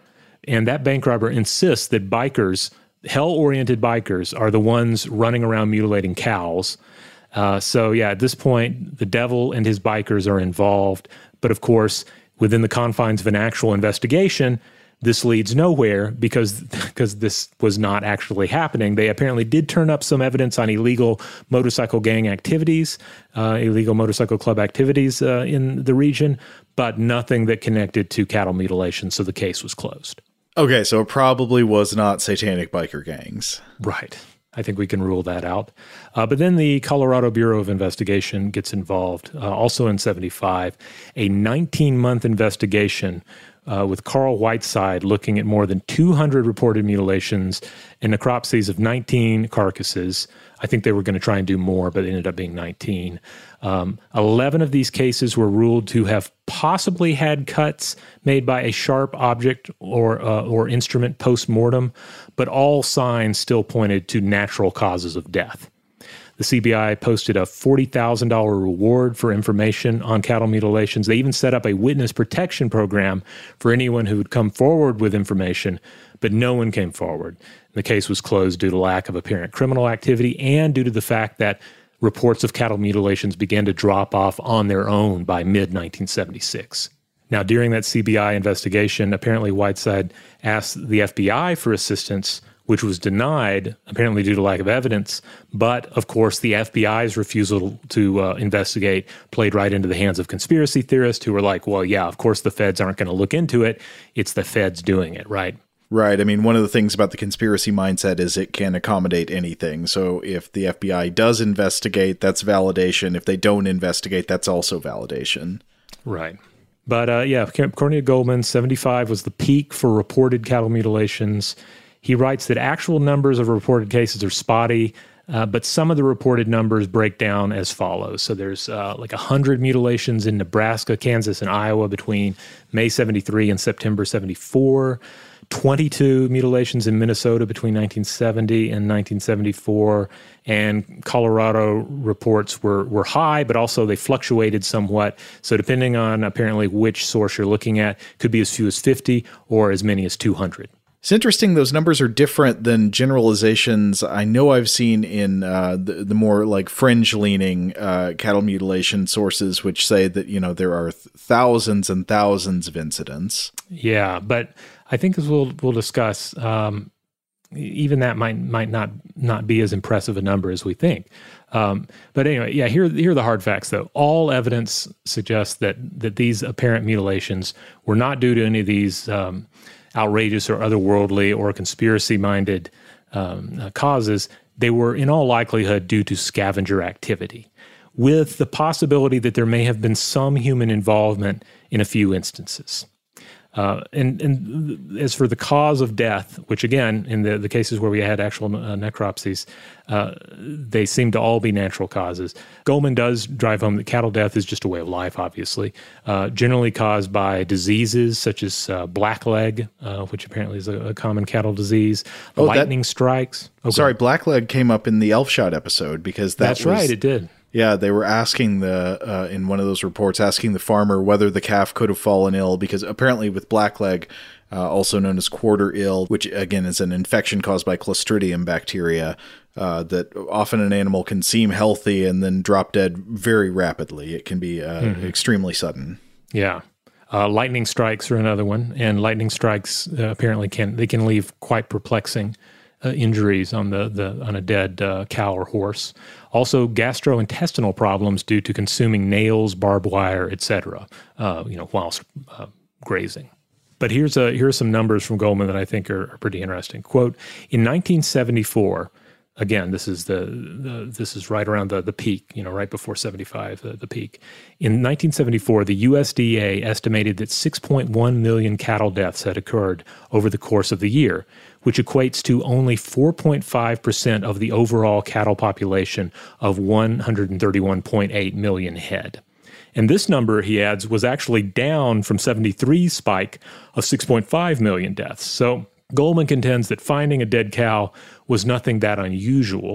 And that bank robber insists that bikers, hell-oriented bikers, are the ones running around mutilating cows. Uh, so, yeah, at this point, the devil and his bikers are involved. But, of course, within the confines of an actual investigation, this leads nowhere because because this was not actually happening. They apparently did turn up some evidence on illegal motorcycle gang activities, uh, illegal motorcycle club activities uh, in the region, but nothing that connected to cattle mutilation, so the case was closed. Okay, so it probably was not satanic biker gangs. Right. I think we can rule that out. Uh, but then the Colorado Bureau of Investigation gets involved, uh, also in seventy-five, a nineteen-month investigation uh, with Carl Whiteside looking at more than two hundred reported mutilations and necropsies of nineteen carcasses. I think they were going to try and do more, but it ended up being nineteen. Um, eleven of these cases were ruled to have possibly had cuts made by a sharp object or uh, or instrument post-mortem, but all signs still pointed to natural causes of death. The C B I posted a forty thousand dollars reward for information on cattle mutilations. They even set up a witness protection program for anyone who would come forward with information, but no one came forward. The case was closed due to lack of apparent criminal activity and due to the fact that reports of cattle mutilations began to drop off on their own by mid nineteen seventy-six. Now, during that C B I investigation, apparently Whiteside asked the F B I for assistance, which was denied, apparently due to lack of evidence. But, of course, the F B I's refusal to uh, investigate played right into the hands of conspiracy theorists who were like, well, yeah, of course the feds aren't going to look into it. It's the feds doing it, right? Right. I mean, one of the things about the conspiracy mindset is it can accommodate anything. So if the F B I does investigate, that's validation. If they don't investigate, that's also validation. Right. But uh, yeah, according to Goldman, seventy-five was the peak for reported cattle mutilations. He writes that actual numbers of reported cases are spotty, uh, but some of the reported numbers break down as follows. So there's uh, like one hundred mutilations in Nebraska, Kansas, and Iowa between May seventy-three and September seventy-four. twenty-two mutilations in Minnesota between nineteen seventy and nineteen seventy-four, and Colorado reports were were high, but also they fluctuated somewhat. So depending on apparently which source you're looking at, could be as few as fifty or as many as two hundred. It's interesting. Those numbers are different than generalizations I know I've seen in uh, the, the more like fringe-leaning uh, cattle mutilation sources, which say that, you know, there are th- thousands and thousands of incidents. Yeah, but I think as we'll we'll discuss, um, even that might might not not be as impressive a number as we think. Um, but anyway, yeah, here here are the hard facts though. All evidence suggests that that these apparent mutilations were not due to any of these um, outrageous or otherworldly or conspiracy-minded um, uh, causes. They were in all likelihood due to scavenger activity, with the possibility that there may have been some human involvement in a few instances. Uh, and, and as for the cause of death, which again, in the, the cases where we had actual uh, necropsies, uh, they seem to all be natural causes. Goldman does drive home that cattle death is just a way of life, obviously, uh, generally caused by diseases such as uh, blackleg, uh, which apparently is a, a common cattle disease, oh, lightning that, strikes. Okay. Sorry, blackleg came up in the Elfshot episode because that That's was, right, it did. Yeah, they were asking the, uh, in one of those reports, asking the farmer whether the calf could have fallen ill, because apparently with blackleg, uh, also known as quarter ill, which again is an infection caused by Clostridium bacteria, uh, that often an animal can seem healthy and then drop dead very rapidly. It can be uh, mm-hmm. extremely sudden. Yeah. Uh, lightning strikes are another one, and lightning strikes uh, apparently can, they can leave quite perplexing Uh, injuries on the, the on a dead uh, cow or horse. Also, gastrointestinal problems due to consuming nails, barbed wire, et cetera. Uh, you know, whilst uh, grazing. But here's a here's some numbers from Goldman that I think are, are pretty interesting. Quote: in nineteen seventy-four, again, this is the, the this is right around the the peak. You know, right before seventy-five, the, the peak. In nineteen seventy-four, the U S D A estimated that six point one million cattle deaths had occurred over the course of the year, which equates to only four point five percent of the overall cattle population of one hundred thirty-one point eight million head. And this number, he adds, was actually down from seventy-three's spike of six point five million deaths. So Goldman contends that finding a dead cow was nothing that unusual,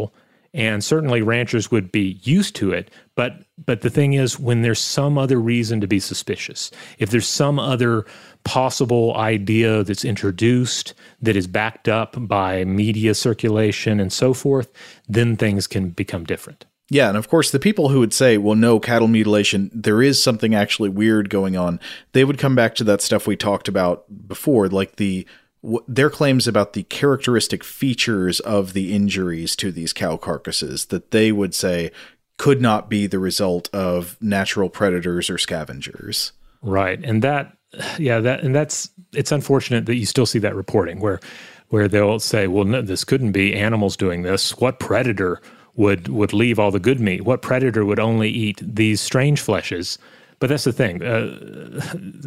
And certainly ranchers would be used to it. But but the thing is, when there's some other reason to be suspicious, if there's some other possible idea that's introduced that is backed up by media circulation and so forth, then things can become different. Yeah, and of course, the people who would say, well, no, cattle mutilation, there is something actually weird going on, they would come back to that stuff we talked about before, like the w- their claims about the characteristic features of the injuries to these cow carcasses that they would say could not be the result of natural predators or scavengers. Right, and that, yeah, that, and that's, it's unfortunate that you still see that reporting where, where they'll say, well, no, this couldn't be animals doing this. What predator would would leave all the good meat? What predator would only eat these strange fleshes? But that's the thing. Uh,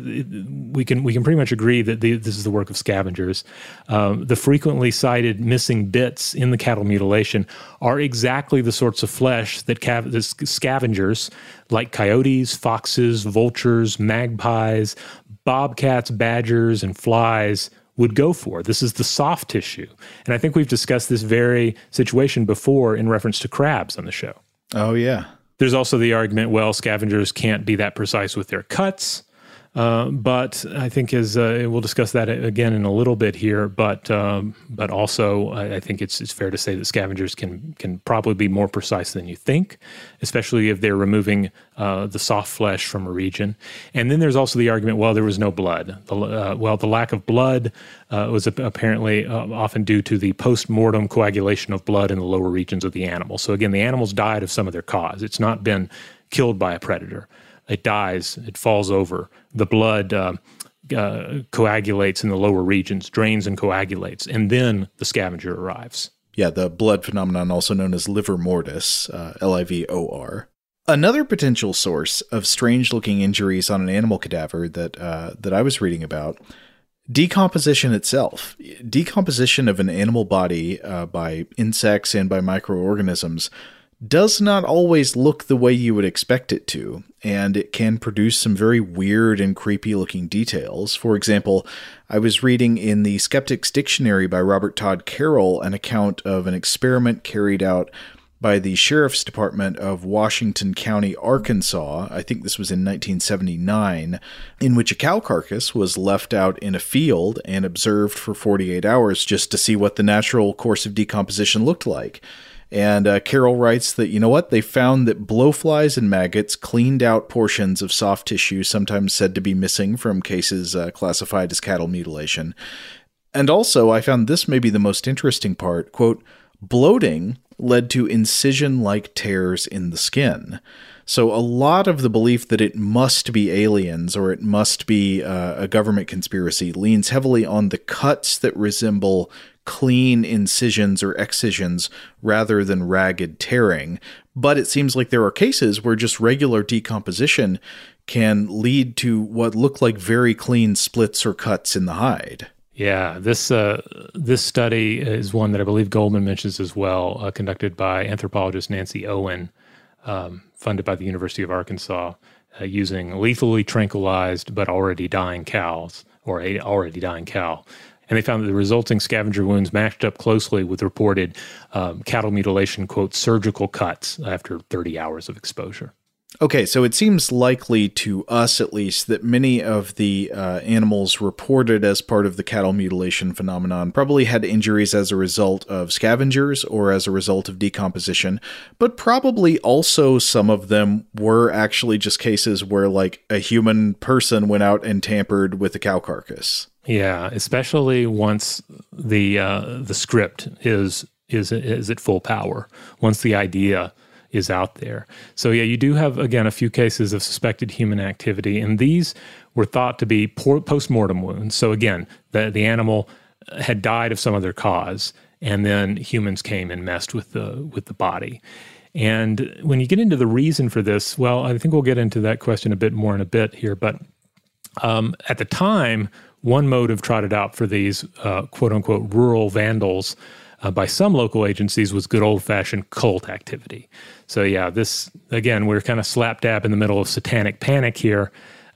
we can we can pretty much agree that the, this is the work of scavengers. Um, the frequently cited missing bits in the cattle mutilation are exactly the sorts of flesh that cav- the scavengers, like coyotes, foxes, vultures, magpies, bobcats, badgers, and flies, would go for. This is the soft tissue. And I think we've discussed this very situation before in reference to crabs on the show. Oh, yeah. There's also the argument, well, scavengers can't be that precise with their cuts. Uh, but I think as uh, we'll discuss that again in a little bit here, but um, but also I, I think it's it's fair to say that scavengers can can probably be more precise than you think, especially if they're removing uh, the soft flesh from a region. And then there's also the argument, well, there was no blood. The, uh, well, the lack of blood uh, was apparently uh, often due to the post-mortem coagulation of blood in the lower regions of the animal. So again, the animals died of some of their cause. It's not been killed by a predator. It dies, it falls over. The blood uh, uh, coagulates in the lower regions, drains and coagulates, and then the scavenger arrives. Yeah, the blood phenomenon, also known as livor mortis, uh, L I V O R. Another potential source of strange-looking injuries on an animal cadaver that uh, that I was reading about, decomposition itself. Decomposition of an animal body uh, by insects and by microorganisms does not always look the way you would expect it to, and it can produce some very weird and creepy looking details. For example, I was reading in the Skeptics Dictionary by Robert Todd Carroll an account of an experiment carried out by the Sheriff's Department of Washington County, Arkansas. I think this was in nineteen seventy-nine, in which a cow carcass was left out in a field and observed for forty-eight hours just to see what the natural course of decomposition looked like. And uh, Carroll writes that, you know what, they found that blowflies and maggots cleaned out portions of soft tissue, sometimes said to be missing from cases uh, classified as cattle mutilation. And also, I found this may be the most interesting part, quote, bloating led to incision-like tears in the skin. So a lot of the belief that it must be aliens or it must be uh, a government conspiracy leans heavily on the cuts that resemble clean incisions or excisions rather than ragged tearing. But it seems like there are cases where just regular decomposition can lead to what look like very clean splits or cuts in the hide. Yeah, this uh, this study is one that I believe Goldman mentions as well, uh, conducted by anthropologist Nancy Owen, um, funded by the University of Arkansas, uh, using lethally tranquilized but already dying cows, or a already dying cow. And they found that the resulting scavenger wounds matched up closely with reported um, cattle mutilation, quote, surgical cuts after thirty hours of exposure. Okay, so it seems likely to us, at least, that many of the uh, animals reported as part of the cattle mutilation phenomenon probably had injuries as a result of scavengers or as a result of decomposition, but probably also some of them were actually just cases where, like, a human person went out and tampered with a cow carcass. Yeah, especially once the uh, the script is is is at full power. Once the idea is out there. So yeah, you do have, again, a few cases of suspected human activity, and these were thought to be post-mortem wounds. So again, the, the animal had died of some other cause, and then humans came and messed with the with the body. And when you get into the reason for this, well, I think we'll get into that question a bit more in a bit here, but um, at the time, one motive trotted out for these uh, quote-unquote rural vandals Uh, by some local agencies was good old-fashioned cult activity. So yeah, this, again, we're kind of slap dab in the middle of satanic panic here.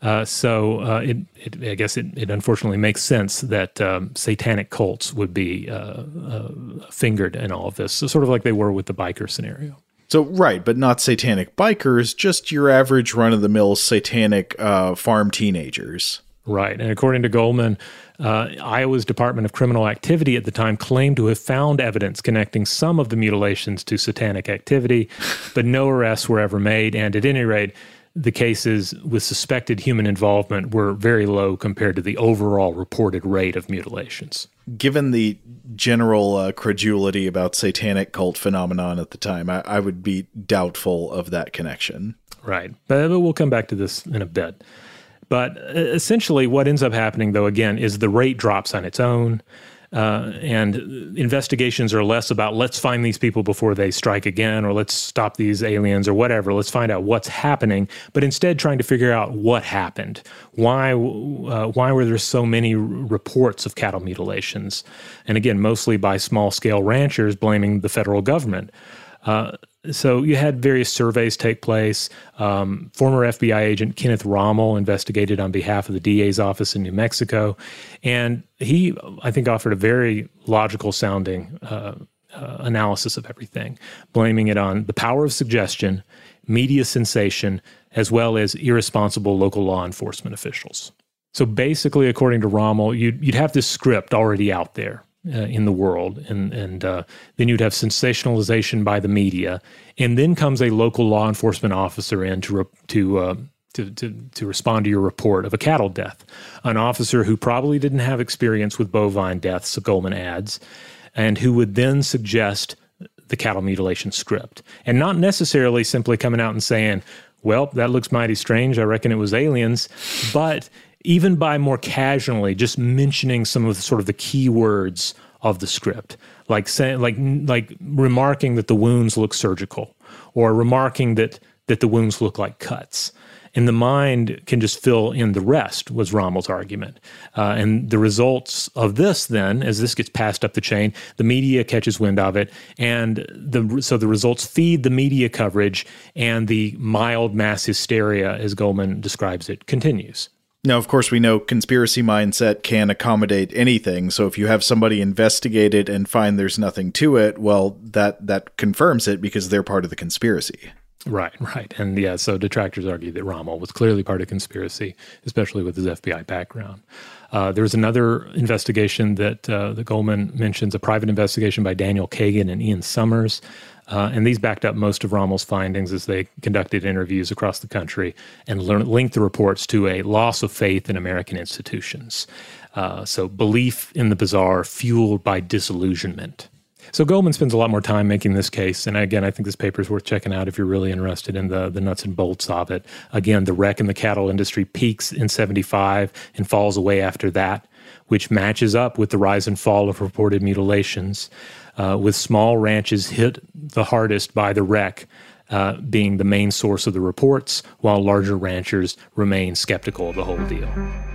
Uh, so uh, it, it, I guess it, it unfortunately makes sense that um, satanic cults would be uh, uh, fingered in all of this, so sort of like they were with the biker scenario. So, right, but not satanic bikers, just your average run-of-the-mill satanic uh, farm teenagers. Right. And according to Goldman, uh, Iowa's Department of Criminal Activity at the time claimed to have found evidence connecting some of the mutilations to satanic activity, but no arrests were ever made. And at any rate, the cases with suspected human involvement were very low compared to the overall reported rate of mutilations. Given the general uh, credulity about satanic cult phenomenon at the time, I, I would be doubtful of that connection. Right. But, but we'll come back to this in a bit. But essentially what ends up happening, though, again, is the rate drops on its own, uh, and investigations are less about let's find these people before they strike again, or let's stop these aliens or whatever. Let's find out what's happening, but instead trying to figure out what happened. Why, uh, why were there so many r- reports of cattle mutilations? And again, mostly by small-scale ranchers blaming the federal government. Uh, so you had various surveys take place. Um, former F B I agent Kenneth Rommel investigated on behalf of the D A's office in New Mexico. And he, I think, offered a very logical sounding uh, uh, analysis of everything, blaming it on the power of suggestion, media sensation, as well as irresponsible local law enforcement officials. So basically, according to Rommel, you'd, you'd have this script already out there. Uh, in the world, and and uh, then you'd have sensationalization by the media, and then comes a local law enforcement officer in to re- to, uh, to to to respond to your report of a cattle death, an officer who probably didn't have experience with bovine deaths, so Goldman adds, and who would then suggest the cattle mutilation script, and not necessarily simply coming out and saying, "Well, that looks mighty strange. I reckon it was aliens," but even by more casually just mentioning some of the sort of the key words of the script, like saying, like, like remarking that the wounds look surgical, or remarking that that the wounds look like cuts, and the mind can just fill in the rest, was Rommel's argument. Uh, and the results of this, then, as this gets passed up the chain, the media catches wind of it, and the so the results feed the media coverage, and the mild mass hysteria, as Goldman describes it, continues. Now, of course, we know conspiracy mindset can accommodate anything. So if you have somebody investigate it and find there's nothing to it, well, that that confirms it because they're part of the conspiracy. Right, right. And yeah, so detractors argue that Rommel was clearly part of conspiracy, especially with his F B I background. Uh, there's another investigation that, uh, that Goldman mentions, a private investigation by Daniel Kagan and Ian Summers. Uh, and these backed up most of Rommel's findings as they conducted interviews across the country and learn, linked the reports to a loss of faith in American institutions. Uh, so belief in the bizarre fueled by disillusionment. So Goldman spends a lot more time making this case. And again, I think this paper is worth checking out if you're really interested in the, the nuts and bolts of it. Again, the wreck in the cattle industry peaks in seventy-five and falls away after that, which matches up with the rise and fall of reported mutilations, uh, with small ranches hit the hardest by the wreck uh, being the main source of the reports, while larger ranchers remain skeptical of the whole deal.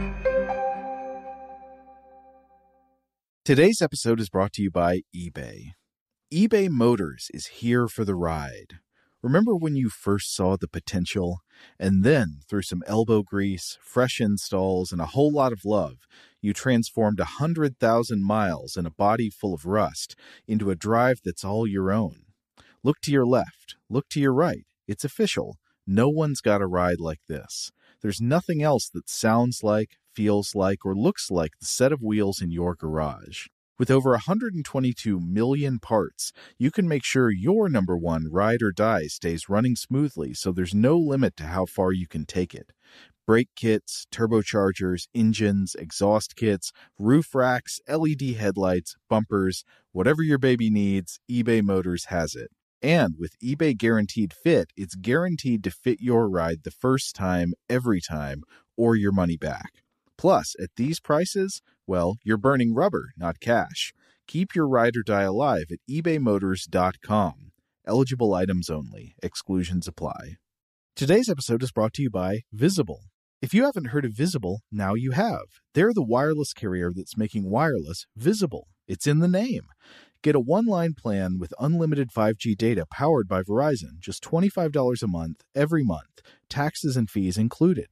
Today's episode is brought to you by eBay. eBay Motors is here for the ride. Remember when you first saw the potential? And then, through some elbow grease, fresh installs, and a whole lot of love, you transformed one hundred thousand miles and a body full of rust into a drive that's all your own. Look to your left. Look to your right. It's official. No one's got a ride like this. There's nothing else that sounds like, feels like, or looks like the set of wheels in your garage. With over one hundred twenty-two million parts, you can make sure your number one ride or die stays running smoothly, so there's no limit to how far you can take it. Brake kits, turbochargers, engines, exhaust kits, roof racks, L E D headlights, bumpers, whatever your baby needs, eBay Motors has it. And with eBay Guaranteed Fit, it's guaranteed to fit your ride the first time, every time, or your money back. Plus, at these prices, well, you're burning rubber, not cash. Keep your ride or die alive at ebay motors dot com. Eligible items only. Exclusions apply. Today's episode is brought to you by Visible. If you haven't heard of Visible, now you have. They're the wireless carrier that's making wireless visible. It's in the name. Get a one-line plan with unlimited five G data powered by Verizon, just twenty-five dollars a month, every month, taxes and fees included.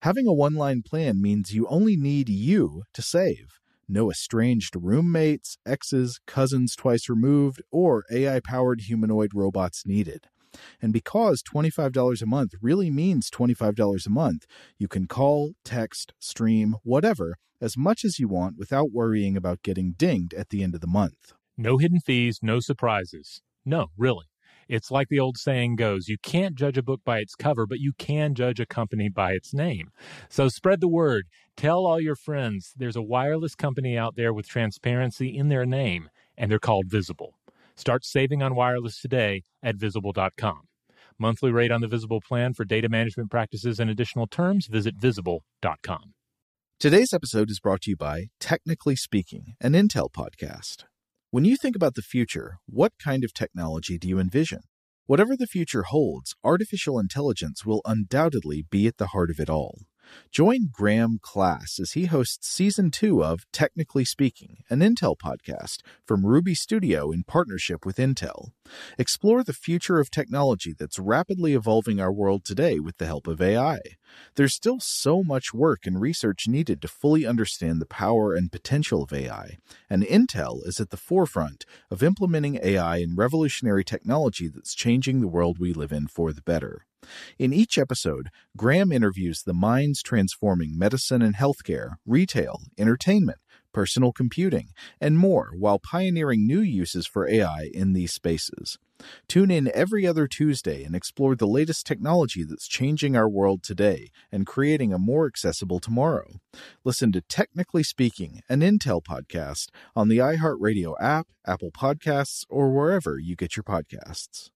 Having a one-line plan means you only need you to save. No estranged roommates, exes, cousins twice removed, or A I-powered humanoid robots needed. And because twenty-five dollars a month really means twenty-five dollars a month, you can call, text, stream, whatever, as much as you want without worrying about getting dinged at the end of the month. No hidden fees, no surprises. No, really. It's like the old saying goes, you can't judge a book by its cover, but you can judge a company by its name. So spread the word. Tell all your friends there's a wireless company out there with transparency in their name, and they're called Visible. Start saving on wireless today at visible dot com. Monthly rate on the Visible plan for data management practices and additional terms, visit visible dot com. Today's episode is brought to you by Technically Speaking, an Intel podcast. When you think about the future, what kind of technology do you envision? Whatever the future holds, artificial intelligence will undoubtedly be at the heart of it all. Join Graham Class as he hosts Season two of Technically Speaking, an Intel podcast from Ruby Studio in partnership with Intel. Explore the future of technology that's rapidly evolving our world today with the help of A I. There's still so much work and research needed to fully understand the power and potential of A I, and Intel is at the forefront of implementing A I in revolutionary technology that's changing the world we live in for the better. In each episode, Graham interviews the minds transforming medicine and healthcare, retail, entertainment, personal computing, and more while pioneering new uses for A I in these spaces. Tune in every other Tuesday and explore the latest technology that's changing our world today and creating a more accessible tomorrow. Listen to Technically Speaking, an Intel podcast on the iHeartRadio app, Apple Podcasts, or wherever you get your podcasts.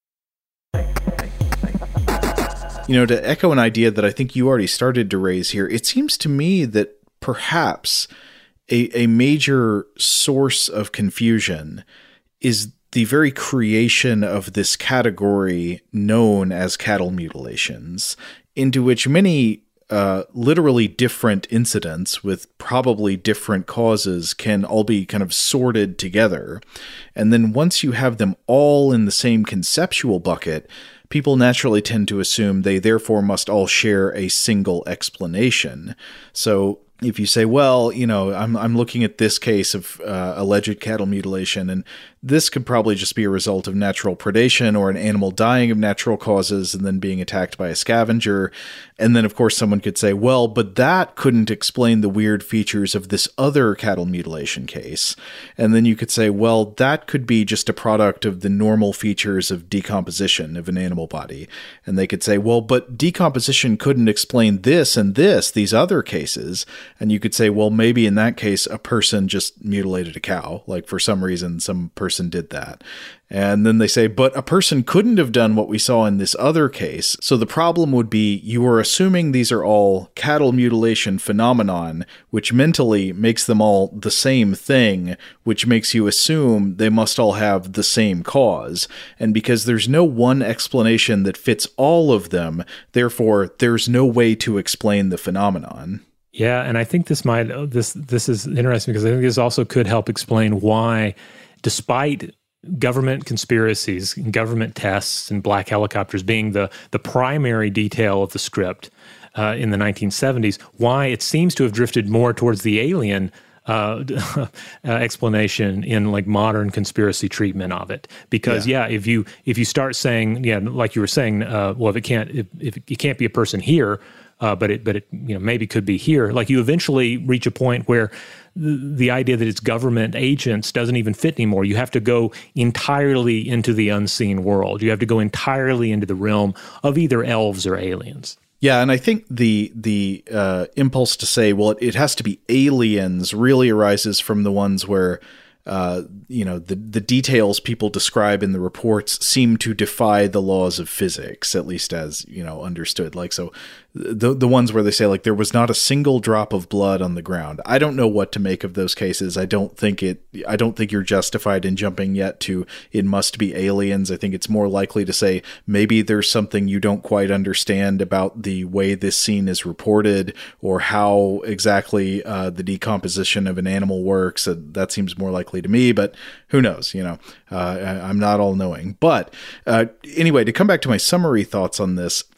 You know, to echo an idea that I think you already started to raise here, it seems to me that perhaps a, a major source of confusion is the very creation of this category known as cattle mutilations, into which many uh, literally different incidents with probably different causes can all be kind of sorted together. And then once you have them all in the same conceptual bucket, people naturally tend to assume they therefore must all share a single explanation. So if you say, well, you know, I'm I'm looking at this case of uh, alleged cattle mutilation, and this could probably just be a result of natural predation or an animal dying of natural causes and then being attacked by a scavenger. And then, of course, someone could say, well, but that couldn't explain the weird features of this other cattle mutilation case. And then you could say, well, that could be just a product of the normal features of decomposition of an animal body. And they could say, well, but decomposition couldn't explain this and this, these other cases. And you could say, well, maybe in that case, a person just mutilated a cow. Like for some reason, some person did that. And then they say, but a person couldn't have done what we saw in this other case. So the problem would be you are assuming these are all cattle mutilation phenomenon, which mentally makes them all the same thing, which makes you assume they must all have the same cause. And because there's no one explanation that fits all of them, therefore there's no way to explain the phenomenon. Yeah, and I think this might this this is interesting because I think this also could help explain why, despite government conspiracies, government tests, and black helicopters being the the primary detail of the script uh, in the nineteen seventies, why it seems to have drifted more towards the alien uh, uh, explanation in like modern conspiracy treatment of it. Because yeah, yeah if you if you start saying yeah, like you were saying, uh, well, if it can't if, if it can't be a person here. Uh, but it, but it, you know, maybe could be here. Like you eventually reach a point where the, the idea that it's government agents doesn't even fit anymore. You have to go entirely into the unseen world. You have to go entirely into the realm of either elves or aliens. Yeah, and I think the the uh, impulse to say, well, it, it has to be aliens really arises from the ones where Uh, you know, the, the details people describe in the reports seem to defy the laws of physics, at least as, you know, understood. Like, so the the ones where they say, like, there was not a single drop of blood on the ground. I don't know what to make of those cases. I don't think it, I don't think you're justified in jumping yet to, it must be aliens. I think it's more likely to say, maybe there's something you don't quite understand about the way this scene is reported or how exactly uh, the decomposition of an animal works. Uh, that seems more likely to me, but who knows, you know, uh, I'm not all knowing. But uh, anyway, to come back to my summary thoughts on this,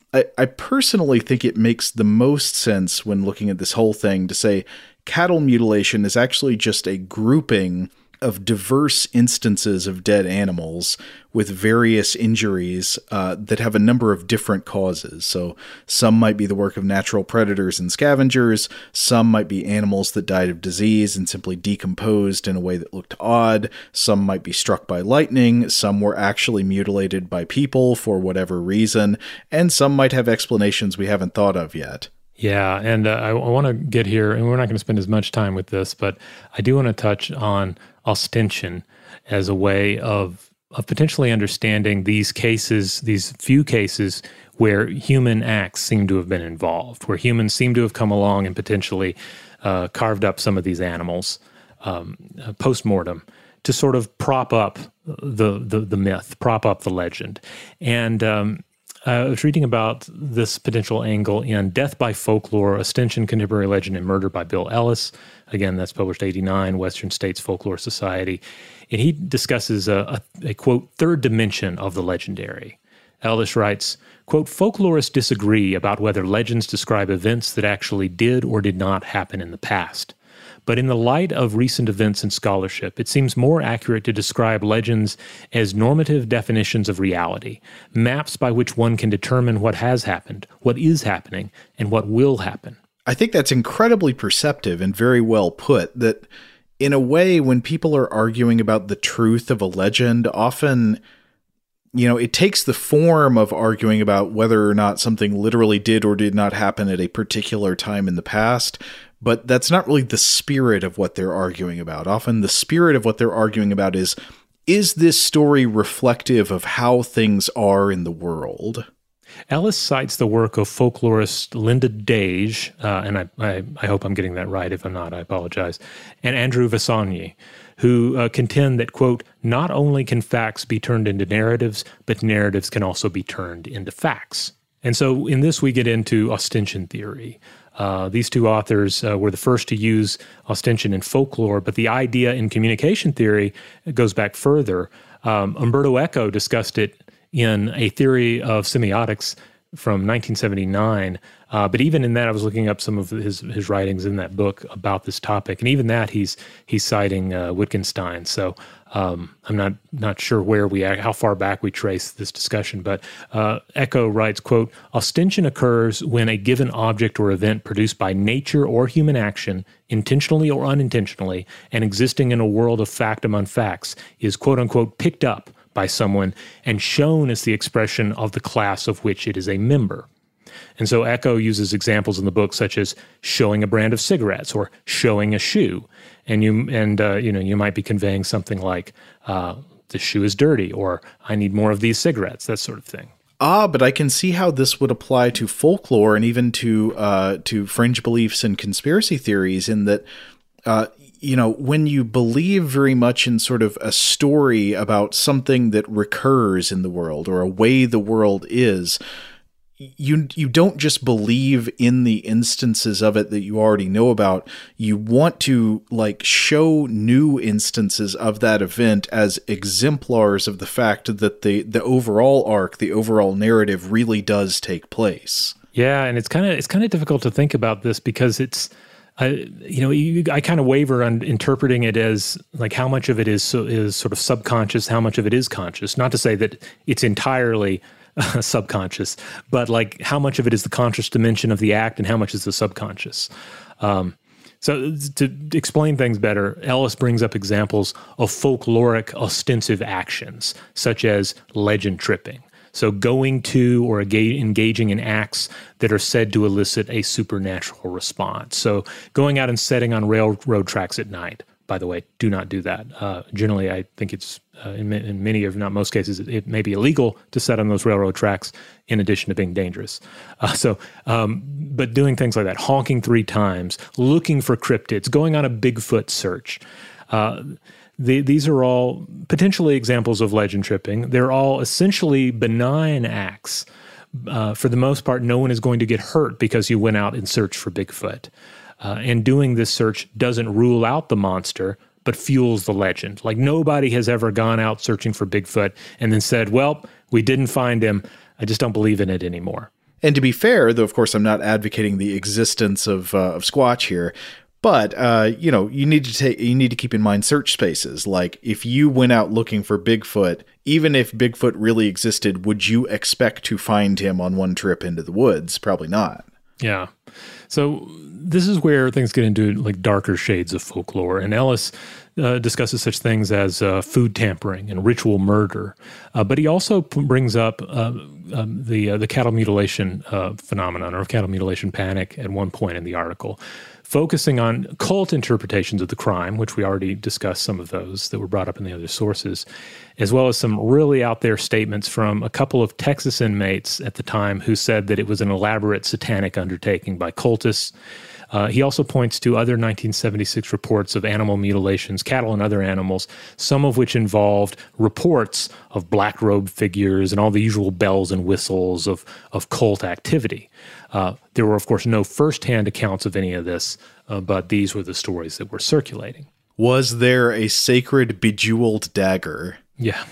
I, I personally think it makes the most sense when looking at this whole thing to say cattle mutilation is actually just a grouping of diverse instances of dead animals with various injuries uh, that have a number of different causes. So some might be the work of natural predators and scavengers. Some might be animals that died of disease and simply decomposed in a way that looked odd. Some might be struck by lightning. Some were actually mutilated by people for whatever reason. And some might have explanations we haven't thought of yet. Yeah, and uh, I, I want to get here, and we're not going to spend as much time with this, but I do want to touch on ostension as a way of of potentially understanding these cases, these few cases where human acts seem to have been involved, where humans seem to have come along and potentially uh, carved up some of these animals um, uh, post-mortem to sort of prop up the, the the myth, prop up the legend. And um, I was reading about this potential angle in Death by Folklore, Ostension, Contemporary Legend, and Murder by Bill Ellis. Again, that's published eighty-nine, Western States Folklore Society. And he discusses a, a, a, quote, third dimension of the legendary. Ellis writes, quote, folklorists disagree about whether legends describe events that actually did or did not happen in the past. But in the light of recent events and scholarship, it seems more accurate to describe legends as normative definitions of reality, maps by which one can determine what has happened, what is happening, and what will happen. I think that's incredibly perceptive and very well put, that in a way, when people are arguing about the truth of a legend, often, you know, it takes the form of arguing about whether or not something literally did or did not happen at a particular time in the past, but that's not really the spirit of what they're arguing about. Often the spirit of what they're arguing about is, is this story reflective of how things are in the world? Ellis cites the work of folklorist Linda Dage, uh, and I, I, I hope I'm getting that right. If I'm not, I apologize, and Andrew Vasogny, who uh, contend that, quote, not only can facts be turned into narratives, but narratives can also be turned into facts. And so in this, we get into ostension theory. Uh, these two authors uh, were the first to use ostension in folklore, but the idea in communication theory goes back further. Um, Umberto Eco discussed it in A Theory of Semiotics from nineteen seventy-nine. Uh, but even in that, I was looking up some of his his writings in that book about this topic, and even that he's he's citing uh, Wittgenstein. So um, I'm not not sure where we how far back we trace this discussion. But uh, Eco writes, quote, ostension occurs when a given object or event produced by nature or human action, intentionally or unintentionally, and existing in a world of fact among facts, is quote unquote picked up by someone and shown as the expression of the class of which it is a member. And so Eco uses examples in the book such as showing a brand of cigarettes or showing a shoe. And you and uh, you know you might be conveying something like, uh, the shoe is dirty, or I need more of these cigarettes, that sort of thing. Ah, but I can see how this would apply to folklore and even to uh, to fringe beliefs and conspiracy theories, in that uh, you know, when you believe very much in sort of a story about something that recurs in the world or a way the world is, you you don't just believe in the instances of it that you already know about. You want to like show new instances of that event as exemplars of the fact that the the overall arc, the overall narrative really does take place. Yeah, and it's kind of it's kind of difficult to think about this because it's I, you know, you, I kind of waver on interpreting it as like how much of it is so, is sort of subconscious, how much of it is conscious. Not to say that it's entirely uh, subconscious, but like how much of it is the conscious dimension of the act and how much is the subconscious. Um, so to explain things better, Ellis brings up examples of folkloric ostensive actions, such as legend tripping. So going to or engaging in acts that are said to elicit a supernatural response. So going out and setting on railroad tracks at night. By the way, do not do that. Uh, generally, I think it's, uh, in, in many, if not most cases, it, it may be illegal to set on those railroad tracks in addition to being dangerous. Uh, so, um, but doing things like that, honking three times, looking for cryptids, going on a Bigfoot search, uh, The, these are all potentially examples of legend tripping. They're all essentially benign acts. Uh, for the most part, no one is going to get hurt because you went out and searched for Bigfoot. Uh, and doing this search doesn't rule out the monster, but fuels the legend. Like nobody has ever gone out searching for Bigfoot and then said, well, we didn't find him. I just don't believe in it anymore. And to be fair, though, of course, I'm not advocating the existence of uh, of Squatch here, but uh, you know, you need to take you need to keep in mind search spaces. Like, if you went out looking for Bigfoot, even if Bigfoot really existed, would you expect to find him on one trip into the woods? Probably not. Yeah. So this is where things get into like darker shades of folklore, and Ellis uh, discusses such things as uh, food tampering and ritual murder, uh, but he also p- brings up uh, um, the uh, the cattle mutilation uh, phenomenon, or cattle mutilation panic, at one point in the article, focusing on cult interpretations of the crime, which we already discussed some of those that were brought up in the other sources, as well as some really out there statements from a couple of Texas inmates at the time who said that it was an elaborate satanic undertaking by cultists. Uh, he also points to other nineteen seventy-six reports of animal mutilations, cattle and other animals, some of which involved reports of black-robed figures and all the usual bells and whistles of, of cult activity. Uh, there were, of course, no first-hand accounts of any of this, uh, but these were the stories that were circulating. Was there a sacred bejeweled dagger? Yeah.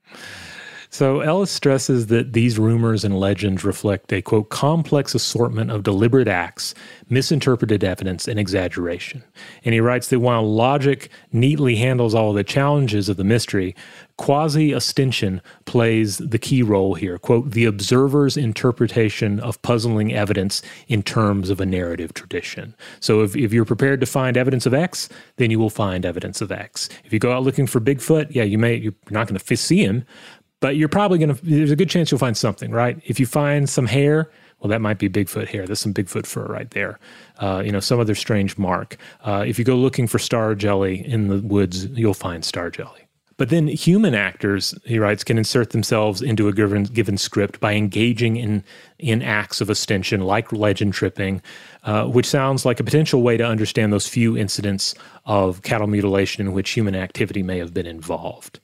So Ellis stresses that these rumors and legends reflect a, quote, complex assortment of deliberate acts, misinterpreted evidence, and exaggeration. And he writes that while logic neatly handles all of the challenges of the mystery, quasi-ostension plays the key role here, quote, the observer's interpretation of puzzling evidence in terms of a narrative tradition. So if, if you're prepared to find evidence of X, then you will find evidence of X. If you go out looking for Bigfoot, yeah, you may, you're not going to see him, but you're probably going to, there's a good chance you'll find something, right? If you find some hair, well, that might be Bigfoot hair. There's some Bigfoot fur right there. Uh, you know, some other strange mark. Uh, if you go looking for star jelly in the woods, you'll find star jelly. But then human actors, he writes, can insert themselves into a given, given script by engaging in, in acts of ostension like legend tripping, uh, which sounds like a potential way to understand those few incidents of cattle mutilation in which human activity may have been involved.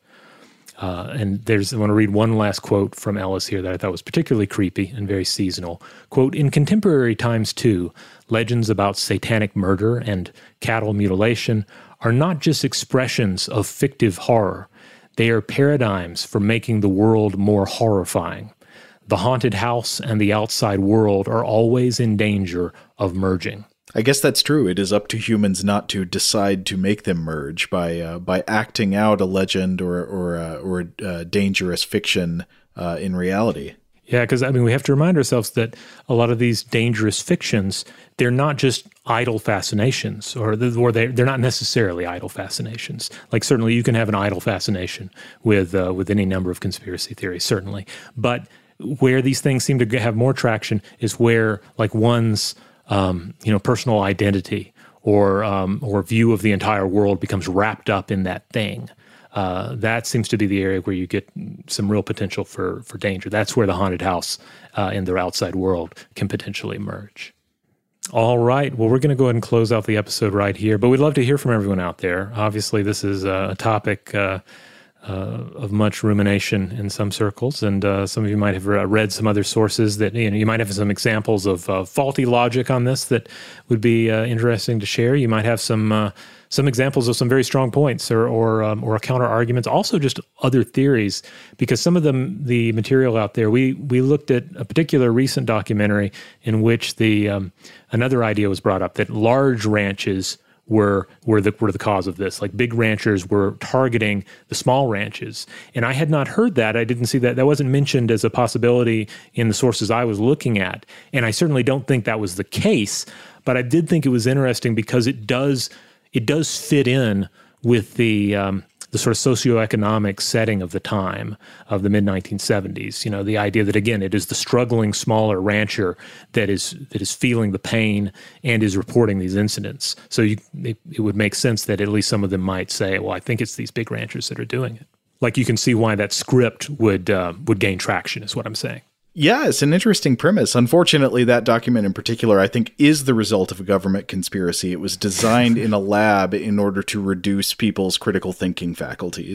Uh, and there's, I want to read one last quote from Ellis here that I thought was particularly creepy and very seasonal. Quote, in contemporary times, too, legends about satanic murder and cattle mutilation are not just expressions of fictive horror. They are paradigms for making the world more horrifying. The haunted house and the outside world are always in danger of merging. I guess that's true. It is up to humans not to decide to make them merge by uh, by acting out a legend or or uh, or uh, dangerous fiction uh, in reality. Yeah, because I mean, we have to remind ourselves that a lot of these dangerous fictions, they're not just idle fascinations, or or they they're not necessarily idle fascinations. Like certainly, you can have an idle fascination with uh, with any number of conspiracy theories, certainly. But where these things seem to have more traction is where like one's Um, you know, personal identity or um, or view of the entire world becomes wrapped up in that thing. Uh, that seems to be the area where you get some real potential for for danger. That's where the haunted house uh, and the outside world can potentially merge. All right. Well, we're going to go ahead and close out the episode right here, but we'd love to hear from everyone out there. Obviously, this is a topic uh, Uh, of much rumination in some circles, and uh, some of you might have read some other sources that, you know, you might have some examples of uh, faulty logic on this that would be uh, interesting to share. You might have some uh, some examples of some very strong points or or, um, or counter arguments. Also, just other theories, because some of them, the material out there, we we looked at a particular recent documentary in which the um, another idea was brought up that large ranches were were the were the cause of this. Like big ranchers were targeting the small ranches. And I had not heard that. I didn't see that. That wasn't mentioned as a possibility in the sources I was looking at. And I certainly don't think that was the case, but I did think it was interesting because it does it does fit in with the um, the sort of socioeconomic setting of the time of the mid nineteen seventies. You know, the idea that, again, it is the struggling smaller rancher that is that is feeling the pain and is reporting these incidents. So you, it, it would make sense that at least some of them might say, well, I think it's these big ranchers that are doing it. Like you can see why that script would uh, would gain traction is what I'm saying. Yeah, it's an interesting premise. Unfortunately, that document in particular, I think, is the result of a government conspiracy. It was designed in a lab in order to reduce people's critical thinking faculties.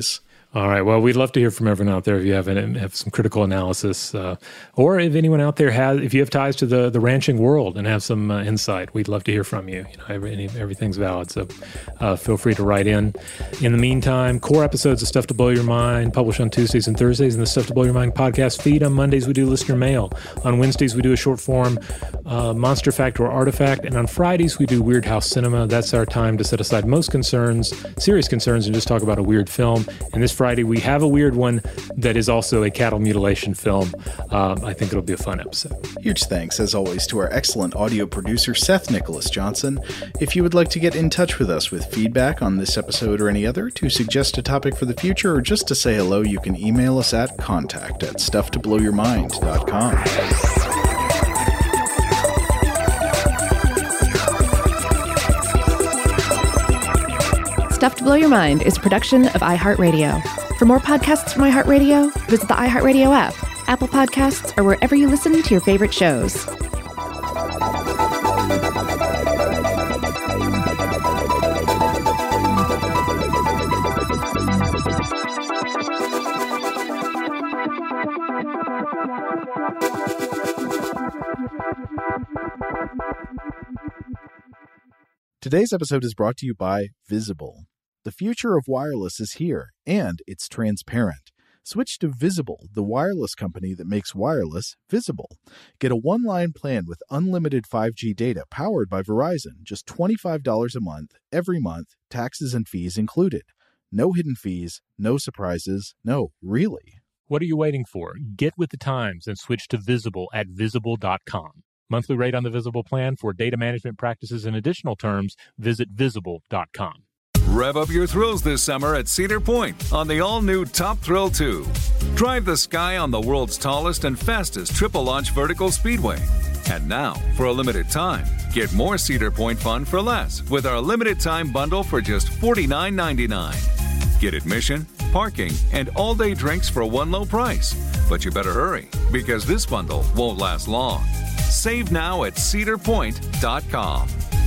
All right. Well, we'd love to hear from everyone out there if you have an, have some critical analysis, uh, or if anyone out there has, if you have ties to the, the ranching world and have some uh, insight, we'd love to hear from you. You know, every, everything's valid, so uh, feel free to write in. In the meantime, core episodes of Stuff to Blow Your Mind published on Tuesdays and Thursdays in the Stuff to Blow Your Mind podcast feed. On Mondays, we do listener mail. On Wednesdays, we do a short form uh, monster fact or artifact, and on Fridays, we do Weird House Cinema. That's our time to set aside most concerns, serious concerns, and just talk about a weird film. And this Friday, we have a weird one that is also a cattle mutilation film. Um, I think it'll be a fun episode. Huge thanks, as always, to our excellent audio producer, Seth Nicholas Johnson. If you would like to get in touch with us with feedback on this episode or any other, to suggest a topic for the future, or just to say hello, you can email us at contact at stuff to blow your mind dot com. Stuff to Blow Your Mind is a production of iHeartRadio. For more podcasts from iHeartRadio, visit the iHeartRadio app, Apple Podcasts, or wherever you listen to your favorite shows. Today's episode is brought to you by Visible. The future of wireless is here, and it's transparent. Switch to Visible, the wireless company that makes wireless visible. Get a one-line plan with unlimited five G data powered by Verizon, just twenty-five dollars a month, every month, taxes and fees included. No hidden fees, no surprises, no, really. What are you waiting for? Get with the times and switch to Visible at visible dot com. Monthly rate on the Visible plan. For data management practices and additional terms, visit visible dot com. Rev up your thrills this summer at Cedar Point on the all-new Top Thrill two. Drive the sky on the world's tallest and fastest triple-launch vertical speedway. And now, for a limited time, get more Cedar Point fun for less with our limited-time bundle for just forty-nine ninety-nine. Get admission, parking, and all-day drinks for one low price. But you better hurry, because this bundle won't last long. Save now at cedar point dot com.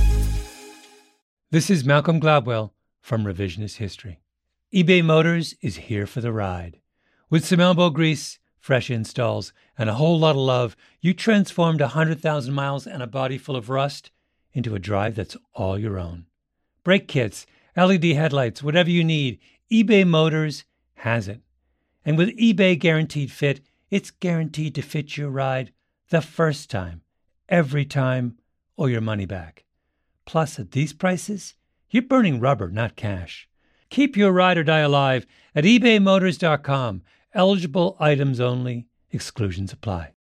This is Malcolm Gladwell from Revisionist History. eBay Motors is here for the ride. With some elbow grease, fresh installs, and a whole lot of love, you transformed one hundred thousand miles and a body full of rust into a drive that's all your own. Brake kits, L E D headlights, whatever you need, eBay Motors has it. And with eBay Guaranteed Fit, it's guaranteed to fit your ride the first time, every time, or your money back. Plus, at these prices, you're burning rubber, not cash. Keep your ride or die alive at ebay motors dot com. Eligible items only. Exclusions apply.